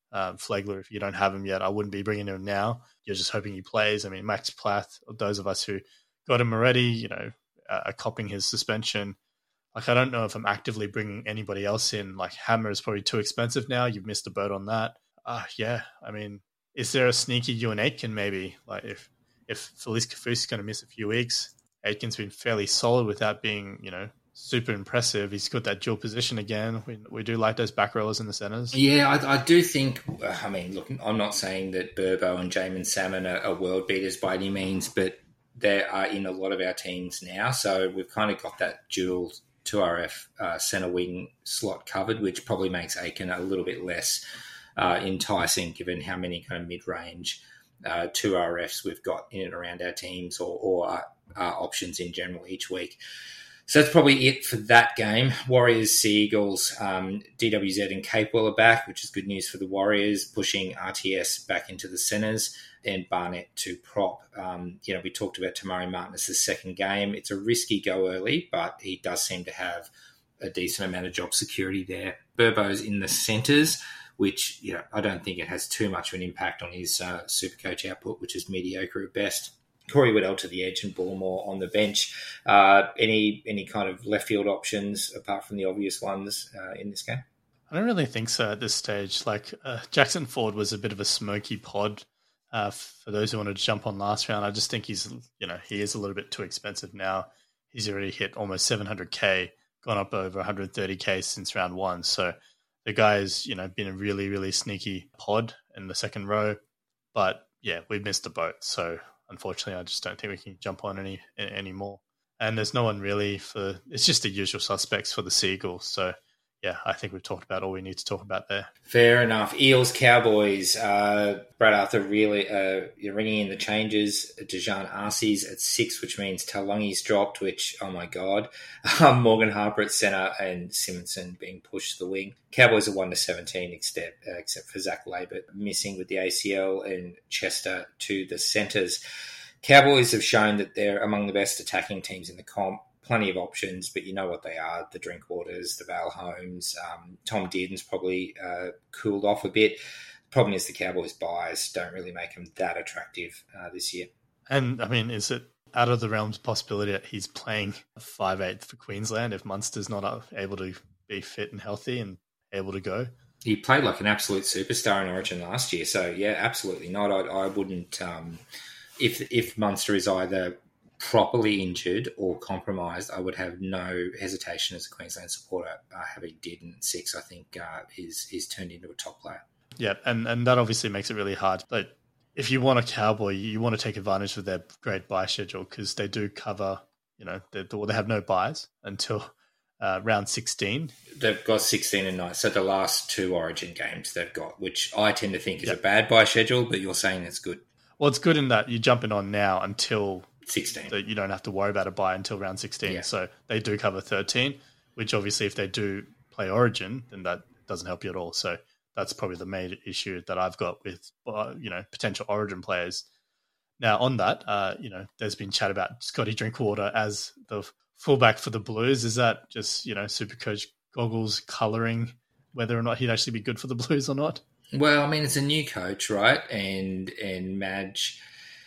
Uh, Flegler, if you don't have him yet, I wouldn't be bringing him now. You're just hoping he plays. I mean, Max Plath, those of us who got him already, you know, uh, are copping his suspension. Like, I don't know if I'm actively bringing anybody else in. Like, Hammer is probably too expensive now. You've missed the boat on that. Uh, yeah, I mean, is there a sneaky Ewan Aitken maybe? Like, if if Felice Kafus is going to miss a few weeks, Aitken's been fairly solid without being, you know, super impressive. He's got that dual position again. We, we do like those back rowers in the centres. Yeah, I, I do think, I mean, look, I'm not saying that Burbo and Jamin Salmon are, are world beaters by any means, but they are in a lot of our teams now. So we've kind of got that dual two R F uh, centre wing slot covered, which probably makes Aitken a little bit less uh, enticing given how many kind of mid-range uh, two R Fs we've got in and around our teams or, or uh, uh, options in general each week. So that's probably it for that game. Warriors, Sea Eagles, um, D W Z and Capewell are back, which is good news for the Warriors, pushing R T S back into the centres and Barnett to prop. Um, you know, we talked about Tamari Martinez's second game. It's a risky go early, but he does seem to have a decent amount of job security there. Burbo's in the centres, which, you know, I don't think it has too much of an impact on his uh, Supercoach output, which is mediocre at best. Corey Waddell to the edge and Bullimore on the bench. Uh, any any kind of left field options apart from the obvious ones uh, in this game? I don't really think so at this stage. Like uh, Jackson Ford was a bit of a smoky pod uh, for those who wanted to jump on last round. I just think he's, you know, he is a little bit too expensive now. He's already hit almost seven hundred K, gone up over one hundred thirty K since round one. So the guy's, you know, been a really, really sneaky pod in the second row. But yeah, we missed the boat. So unfortunately, I just don't think we can jump on any anymore. And there's no one really for, it's just the usual suspects for the Seagulls. So yeah, I think we've talked about all we need to talk about there. Fair enough. Eels, Cowboys. Uh, Brad Arthur really uh, you're ringing in the changes. Dejan Arcee's at six, which means Taulungi's dropped, which, oh my God. Um, Morgan Harper at centre and Simonson being pushed to the wing. Cowboys are one to seventeen, except, uh, except for Zach Labert missing with the A C L and Chester to the centres. Cowboys have shown that they're among the best attacking teams in the comp. Plenty of options, but you know what they are, the Drinkwaters, the Val Holmes. Um, Tom Dearden's probably uh, cooled off a bit. The problem is the Cowboys' buys don't really make him that attractive uh, this year. And, I mean, is it out of the realms of possibility that he's playing five eighth for Queensland if Munster's not able to be fit and healthy and able to go? He played like an absolute superstar in Origin last year, so yeah, absolutely not. I, I wouldn't... Um, if if Munster is either properly injured or compromised, I would have no hesitation as a Queensland supporter uh, having Dearden at six. I think uh, he's, he's turned into a top player. Yeah, and, and that obviously makes it really hard. But if you want a Cowboy, you want to take advantage of their great buy schedule because they do cover, you know, they, they have no buys until uh, round sixteen. They've got sixteen and nine, so the last two Origin games they've got, which I tend to think is yep. a bad buy schedule, but you're saying it's good. Well, it's good in that you're jumping on now until sixteen. That you don't have to worry about a buy until round sixteen. Yeah. So they do cover thirteen, which obviously if they do play Origin, then that doesn't help you at all. So that's probably the main issue that I've got with, uh, you know, potential Origin players. Now on that, uh, you know, there's been chat about Scotty Drinkwater as the fullback for the Blues. Is that just, you know, Supercoach goggles colouring whether or not he'd actually be good for the Blues or not? Well, I mean, it's a new coach, right? And and Madge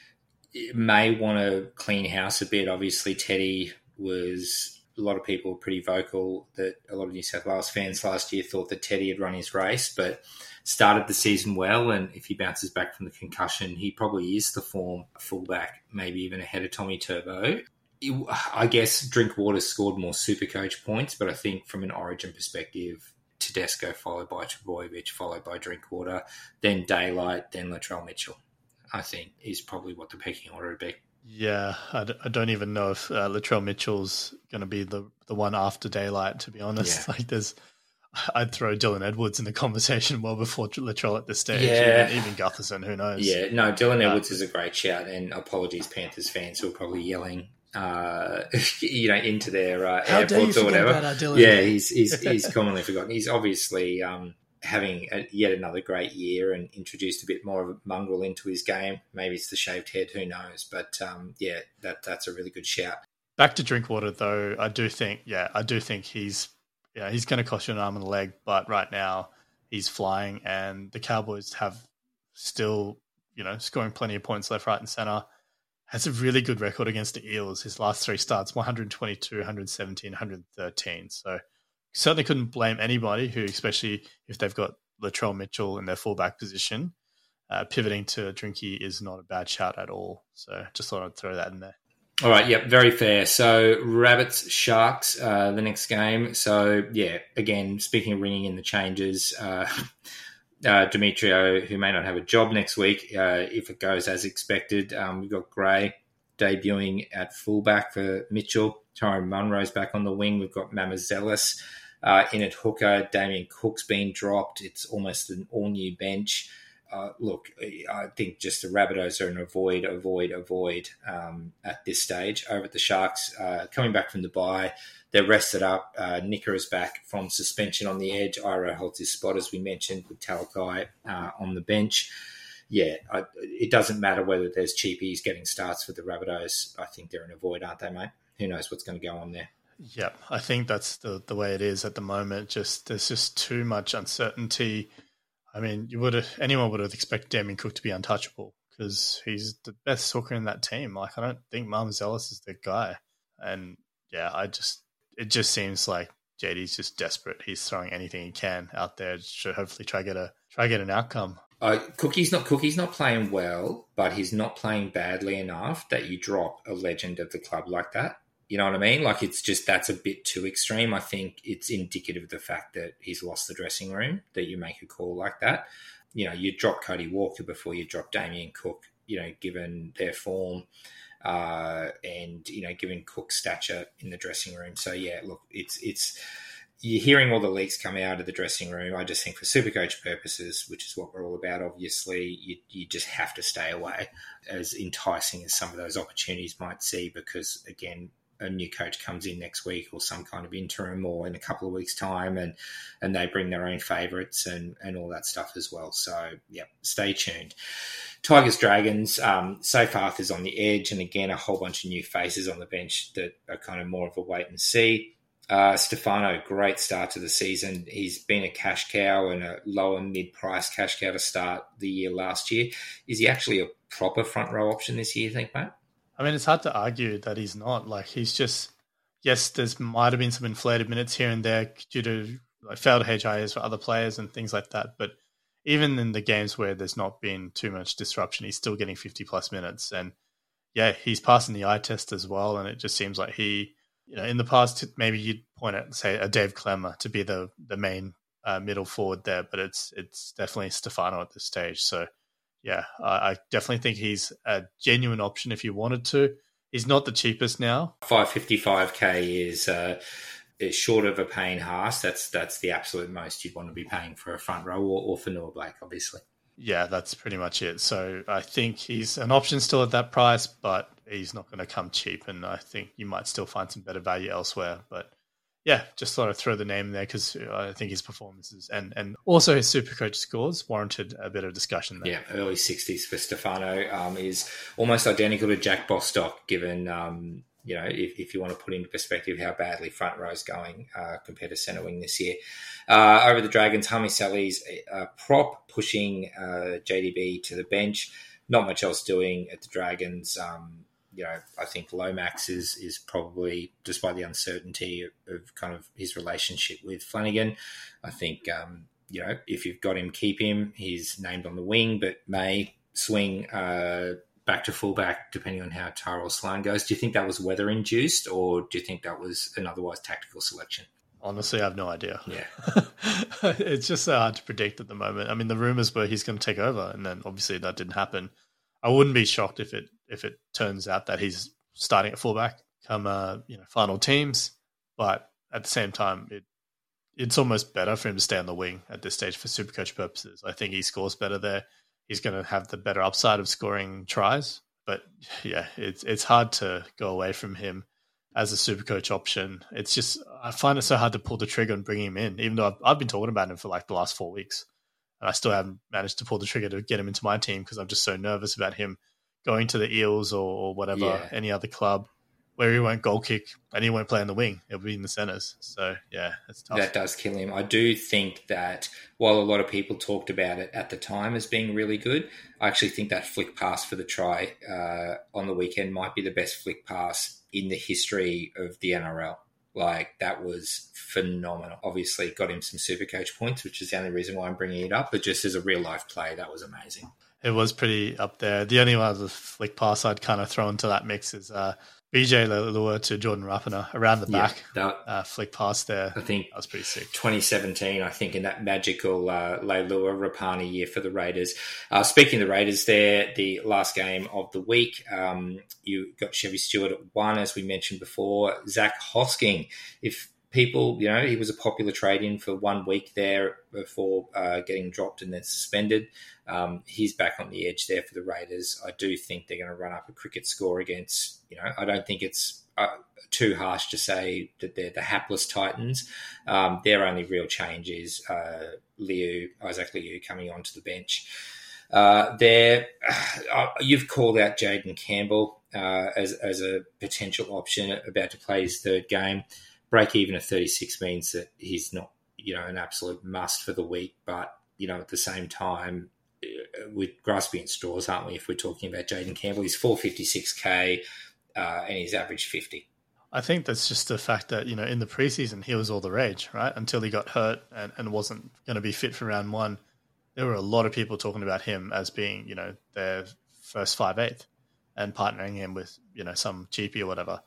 may want to clean house a bit. Obviously, Teddy was, a lot of people were pretty vocal that a lot of New South Wales fans last year thought that Teddy had run his race, but started the season well. And if he bounces back from the concussion, he probably is the form fullback, maybe even ahead of Tommy Turbo. I guess Drinkwater scored more Supercoach points, but I think from an Origin perspective, Tedesco followed by Trbojevic, followed by Drinkwater, then Daylight, then Latrell Mitchell, I think is probably what the pecking order would be. Yeah, I, d- I don't even know if uh, Latrell Mitchell's going to be the, the one after Daylight, to be honest. Yeah. Like there's, I'd throw Dylan Edwards in the conversation well before Latrell at this stage. Yeah. Even, even Gutherson, who knows? Yeah, no, Dylan Edwards uh, is a great shout, and apologies Panthers fans who are probably yelling Uh, you know, into their uh, airports or whatever. Yeah, he's he's he's commonly forgotten. He's obviously um, having a, yet another great year and introduced a bit more of a mongrel into his game. Maybe it's the shaved head, who knows? But um, yeah, that that's a really good shout. Back to Drinkwater, though, I do think, yeah, I do think he's, yeah, he's going to cost you an arm and a leg. But right now, he's flying, and the Cowboys have still, you know, scoring plenty of points left, right, and center. Has a really good record against the Eels. His last three starts, one twenty-two, one seventeen, one thirteen. So certainly couldn't blame anybody who, especially if they've got Latrell Mitchell in their fullback position, uh, pivoting to Drinky is not a bad shout at all. So just thought I'd throw that in there. All right, yep, very fair. So Rabbits, Sharks, uh, the next game. So, yeah, again, speaking of ringing in the changes, uh, uh, Demetrio, who may not have a job next week, uh, if it goes as expected, um, we've got Gray debuting at fullback for Mitchell. Tyrone Munro's back on the wing. We've got Mamazelis uh, in at hooker. Damien Cook's been dropped. It's almost an all-new bench. Uh, look, I think just the Rabbitohs are an avoid, avoid, avoid um, at this stage. Over at the Sharks, uh, coming back from the bye, they're rested up. Uh, Nicker is back from suspension on the edge. Iro holds his spot, as we mentioned, with Talakai uh, on the bench. Yeah, I, it doesn't matter whether there's cheapies getting starts for the Rabbitohs. I think they're an avoid, aren't they, mate? Who knows what's going to go on there? Yeah, I think that's the, the way it is at the moment. Just there's just too much uncertainty. I mean, you would have, anyone would have expected Damien Cook to be untouchable because he's the best hooker in that team. Like, I don't think Marmazelis is the guy. And yeah, I just, it just seems like J D's just desperate. He's throwing anything he can out there to hopefully try get a try get an outcome. Uh, Cookie's not Cookie's not playing well, but he's not playing badly enough that you drop a legend of the club like that. You know what I mean? Like, it's just, that's a bit too extreme. I think it's indicative of the fact that he's lost the dressing room, that you make a call like that. You know, you drop Cody Walker before you drop Damien Cook, you know, given their form uh, and, you know, given Cook's stature in the dressing room. So, yeah, look, it's, it's, you're hearing all the leaks come out of the dressing room. I just think for Supercoach purposes, which is what we're all about, obviously, you, you just have to stay away, as enticing as some of those opportunities might see, because, again, a new coach comes in next week or some kind of interim or in a couple of weeks' time, and and they bring their own favourites and, and all that stuff as well. So, yeah, stay tuned. Tigers, Dragons, um, Safe Arthur's on the edge, and again, a whole bunch of new faces on the bench that are kind of more of a wait and see. Uh, Stefano, great start to the season. He's been a cash cow and a lower mid-price cash cow to start the year last year. Is he actually a proper front row option this year, you think, mate? I mean, it's hard to argue that he's not. Like, he's just, yes, there's might have been some inflated minutes here and there due to like failed H I As for other players and things like that. But even in the games where there's not been too much disruption, he's still getting fifty plus minutes. And yeah, he's passing the eye test as well. And it just seems like he, you know, in the past, maybe you'd point at, say, a Dave Clemmer to be the the main uh, middle forward there, but it's it's definitely Stefano at this stage. So yeah, I definitely think he's a genuine option if you wanted to. He's not the cheapest now. five fifty-five K is uh, is short of a Payne Haas. That's that's the absolute most you'd want to be paying for a front row, or, or for Noah Blake, obviously. Yeah, that's pretty much it. So I think he's an option still at that price, but he's not going to come cheap. And I think you might still find some better value elsewhere. But yeah, just thought I'd throw the name there because I think his performances and, and also his Supercoach scores warranted a bit of discussion there. Yeah, early sixties for Stefano um, is almost identical to Jack Bostock, given, um, you know, if, if you want to put into perspective how badly front row's going uh, compared to centre wing this year. Uh, over the Dragons, Hami Sally's uh, prop pushing uh, J D B to the bench. Not much else doing at the Dragons. Um, You know, I think Lomax is is probably, despite the uncertainty of, of kind of his relationship with Flanagan, I think, um, you know, if you've got him, keep him. He's named on the wing, but may swing uh, back to fullback depending on how Tyrell Sloan goes. Do you think that was weather-induced, or do you think that was an otherwise tactical selection? Honestly, I have no idea. Yeah. It's just so hard to predict at the moment. I mean, the rumours were he's going to take over, and then obviously that didn't happen. I wouldn't be shocked if it if it turns out that he's starting at fullback come uh, you know final teams, but at the same time, it it's almost better for him to stay on the wing at this stage for Supercoach purposes. I think he scores better there. He's going to have the better upside of scoring tries, but yeah, it's it's hard to go away from him as a Supercoach option. It's just I find it so hard to pull the trigger and bring him in, even though I've, I've been talking about him for like the last four weeks. And I still haven't managed to pull the trigger to get him into my team because I'm just so nervous about him going to the Eels or, or whatever, Yeah. any other club. where he won't goal kick and he won't play in the wing. He'll be in the centres. So, yeah, it's tough. That does kill him. I do think that while a lot of people talked about it at the time as being really good, I actually think that flick pass for the try uh, on the weekend might be the best flick pass in the history of the N R L. Like, that was phenomenal. Obviously, got him some Supercoach points, which is the only reason why I'm bringing it up. But just as a real-life play, that was amazing. It was pretty up there. The only other flick pass I'd kind of throw into that mix is uh, B J Leilua to Jordan Rapana around the back. Yeah, that, uh, flick pass there. I think that was pretty sick. twenty seventeen, I think, in that magical uh, Leilua Rapana year for the Raiders. Uh, speaking of the Raiders there, the last game of the week, um, you got Chevy Stewart at one, as we mentioned before. Zach Hosking, if people, you know, he was a popular trade-in for one week there before uh, getting dropped and then suspended. Um, he's back on the edge there for the Raiders. I do think they're going to run up a cricket score against, you know, I don't think it's uh, too harsh to say that they're the hapless Titans. Um, their only real change is uh, Liu, Isaac Liu coming onto the bench. Uh, there, uh, you've called out Jaden Campbell uh, as, as a potential option, about to play his third game. Break even at thirty-six means that he's not, you know, an absolute must for the week. But, you know, at the same time, we're grasping at straws, aren't we, if we're talking about Jaden Campbell? He's four fifty-six K uh, and he's averaged fifty. I think that's just the fact that, you know, in the preseason, he was all the rage, right? Until he got hurt and, and wasn't going to be fit for round one. There were a lot of people talking about him as being, you know, their first five eighth and partnering him with, you know, some cheapie or whatever.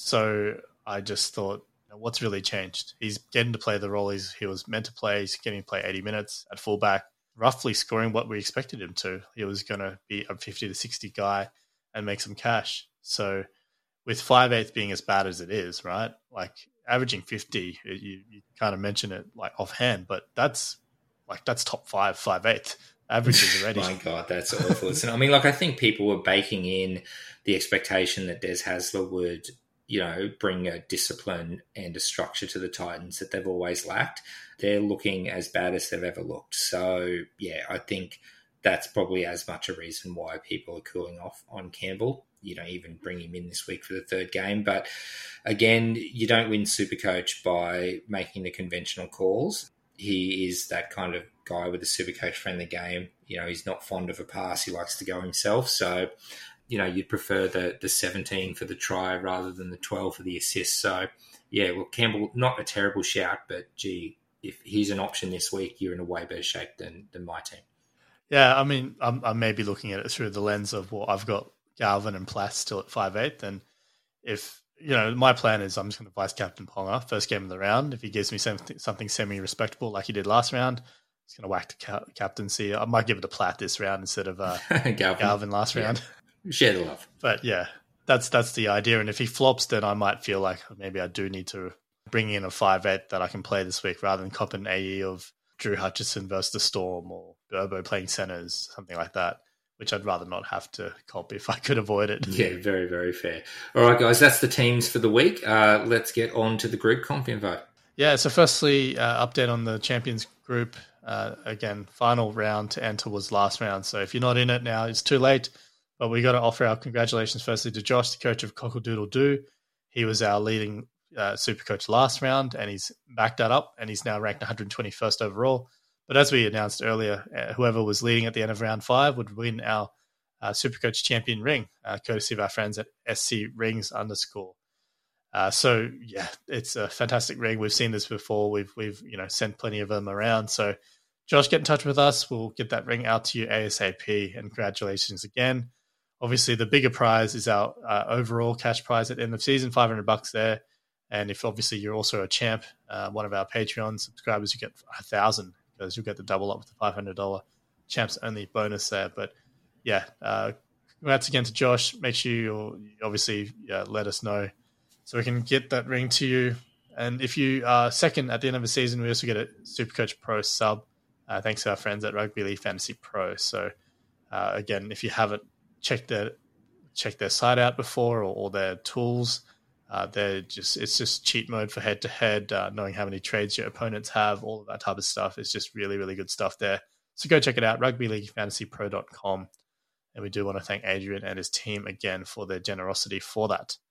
So I just thought, you know, what's really changed? He's getting to play the role he's, he was meant to play. He's getting to play eighty minutes at fullback, roughly scoring what we expected him to. He was going to be a fifty to sixty guy and make some cash. So with five eighth being as bad as it is, right? Like averaging fifty, you, you kind of mention it like offhand, but that's like that's top five, five eighth averages already. My God, that's awful. I mean, like I think people were baking in the expectation that Des Hasler would, you know, bring a discipline and a structure to the Titans that they've always lacked. They're looking as bad as they've ever looked. So, yeah, I think that's probably as much a reason why people are cooling off on Campbell. You don't even bring him in this week for the third game. But, again, you don't win Supercoach by making the conventional calls. He is that kind of guy with a Supercoach-friendly game. You know, he's not fond of a pass. He likes to go himself. So, you know, you'd prefer the the seventeen for the try rather than the twelve for the assist. So, yeah, well, Campbell, not a terrible shout, but, gee, if he's an option this week, you're in a way better shape than, than my team. Yeah, I mean, I'm, I may be looking at it through the lens of, well, I've got Galvin and Plath still at five eighth, and if, you know, my plan is I'm just going to vice captain Ponga first game of the round. If he gives me something, something semi-respectable like he did last round, he's going to whack the ca- captaincy. I might give it to Plath this round instead of uh, Galvin. Galvin last yeah. round. Share the love. But yeah, that's that's the idea. And if he flops, then I might feel like maybe I do need to bring in a five eight that I can play this week rather than cop an A E of Drew Hutchison versus the Storm or Burbo playing centers, something like that, which I'd rather not have to cop if I could avoid it. Yeah, very, very fair. All right, guys, that's the teams for the week. Uh, let's get on to the group comp info. Yeah, so firstly, uh, update on the Champions group. Uh, again, final round to enter was last round. So if you're not in it now, it's too late. But we got to offer our congratulations firstly to Josh, the coach of Cockle-Doodle Doo. He was our leading uh, super coach last round, and he's backed that up, and he's now ranked one hundred twenty-first overall. But as we announced earlier, uh, whoever was leading at the end of round five would win our uh, Supercoach champion ring, uh, courtesy of our friends at S C Rings underscore. Uh, so yeah, it's a fantastic ring. We've seen this before. We've we've you know sent plenty of them around. So Josh, get in touch with us. We'll get that ring out to you ASAP. And congratulations again. Obviously, the bigger prize is our uh, overall cash prize at the end of season, five hundred bucks there. And if obviously you're also a champ, uh, one of our Patreon subscribers, you get a thousand because you'll get the double up with the five hundred dollars champs only bonus there. But yeah, uh, congrats again to Josh. Make sure you obviously yeah, let us know so we can get that ring to you. And if you are second at the end of the season, we also get a Supercoach Pro sub. Uh, thanks to our friends at Rugby League Fantasy Pro. So uh, again, if you haven't checked their check their site out before or, or their tools, uh, they're just it's just cheat mode for head to head, knowing how many trades your opponents have, all of that type of stuff. It's just really really good stuff there. So go check it out, rugby league fantasy pro dot com. And we do want to thank Adrian and his team again for their generosity for that.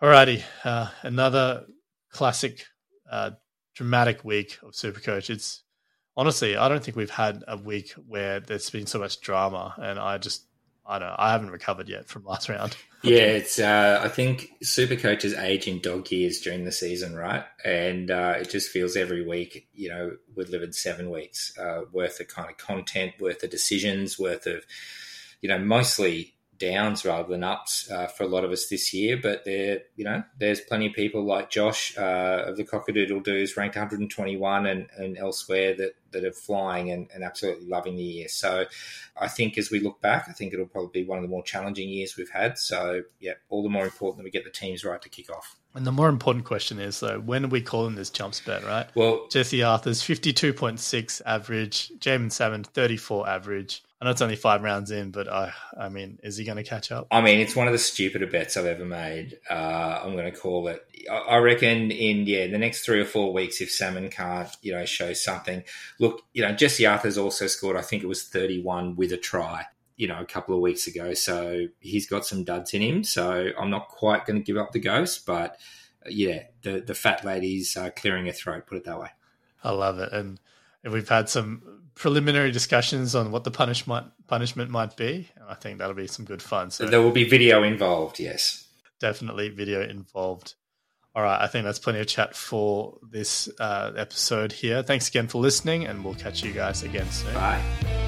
Alrighty, uh, another classic, uh, dramatic week of Supercoach. It's honestly, I don't think we've had a week where there's been so much drama, and I just, I don't know, I haven't recovered yet from last round. Yeah, it's. Uh, I think Supercoaches age in dog years during the season, right? And uh, it just feels every week, you know, we've lived seven weeks uh, worth of kind of content, worth of decisions, worth of, you know, mostly downs rather than ups uh, for a lot of us this year. But there, you know, there's plenty of people like Josh uh, of the Cockadoodle Doos, ranked one hundred twenty-one, and, and elsewhere that that are flying and, and absolutely loving the year. So I think as we look back, I think it'll probably be one of the more challenging years we've had. So yeah, all the more important that we get the teams right to kick off. And the more important question is, though, when are we calling this jumps bet, right? Well, Jesse Arthur's fifty-two point six average, Jamin Salmon thirty-four average. I know it's only five rounds in, but I, I mean, is he going to catch up? I mean, it's one of the stupider bets I've ever made. Uh, I'm going to call it. I reckon in yeah the next three or four weeks, if Salmon can't you know show something, look, you know Jesse Arthur's also scored, I think it was thirty-one with a try, you know, a couple of weeks ago. So he's got some duds in him. So I'm not quite going to give up the ghost, but yeah, the the fat lady's uh, clearing her throat. Put it that way. I love it, and we've had some preliminary discussions on what the punishment punishment might be. I think that'll be some good fun. So there will be video involved. Yes, definitely video involved. All right, I think that's plenty of chat for this uh, episode here. Thanks again for listening, and we'll catch you guys again soon. Bye.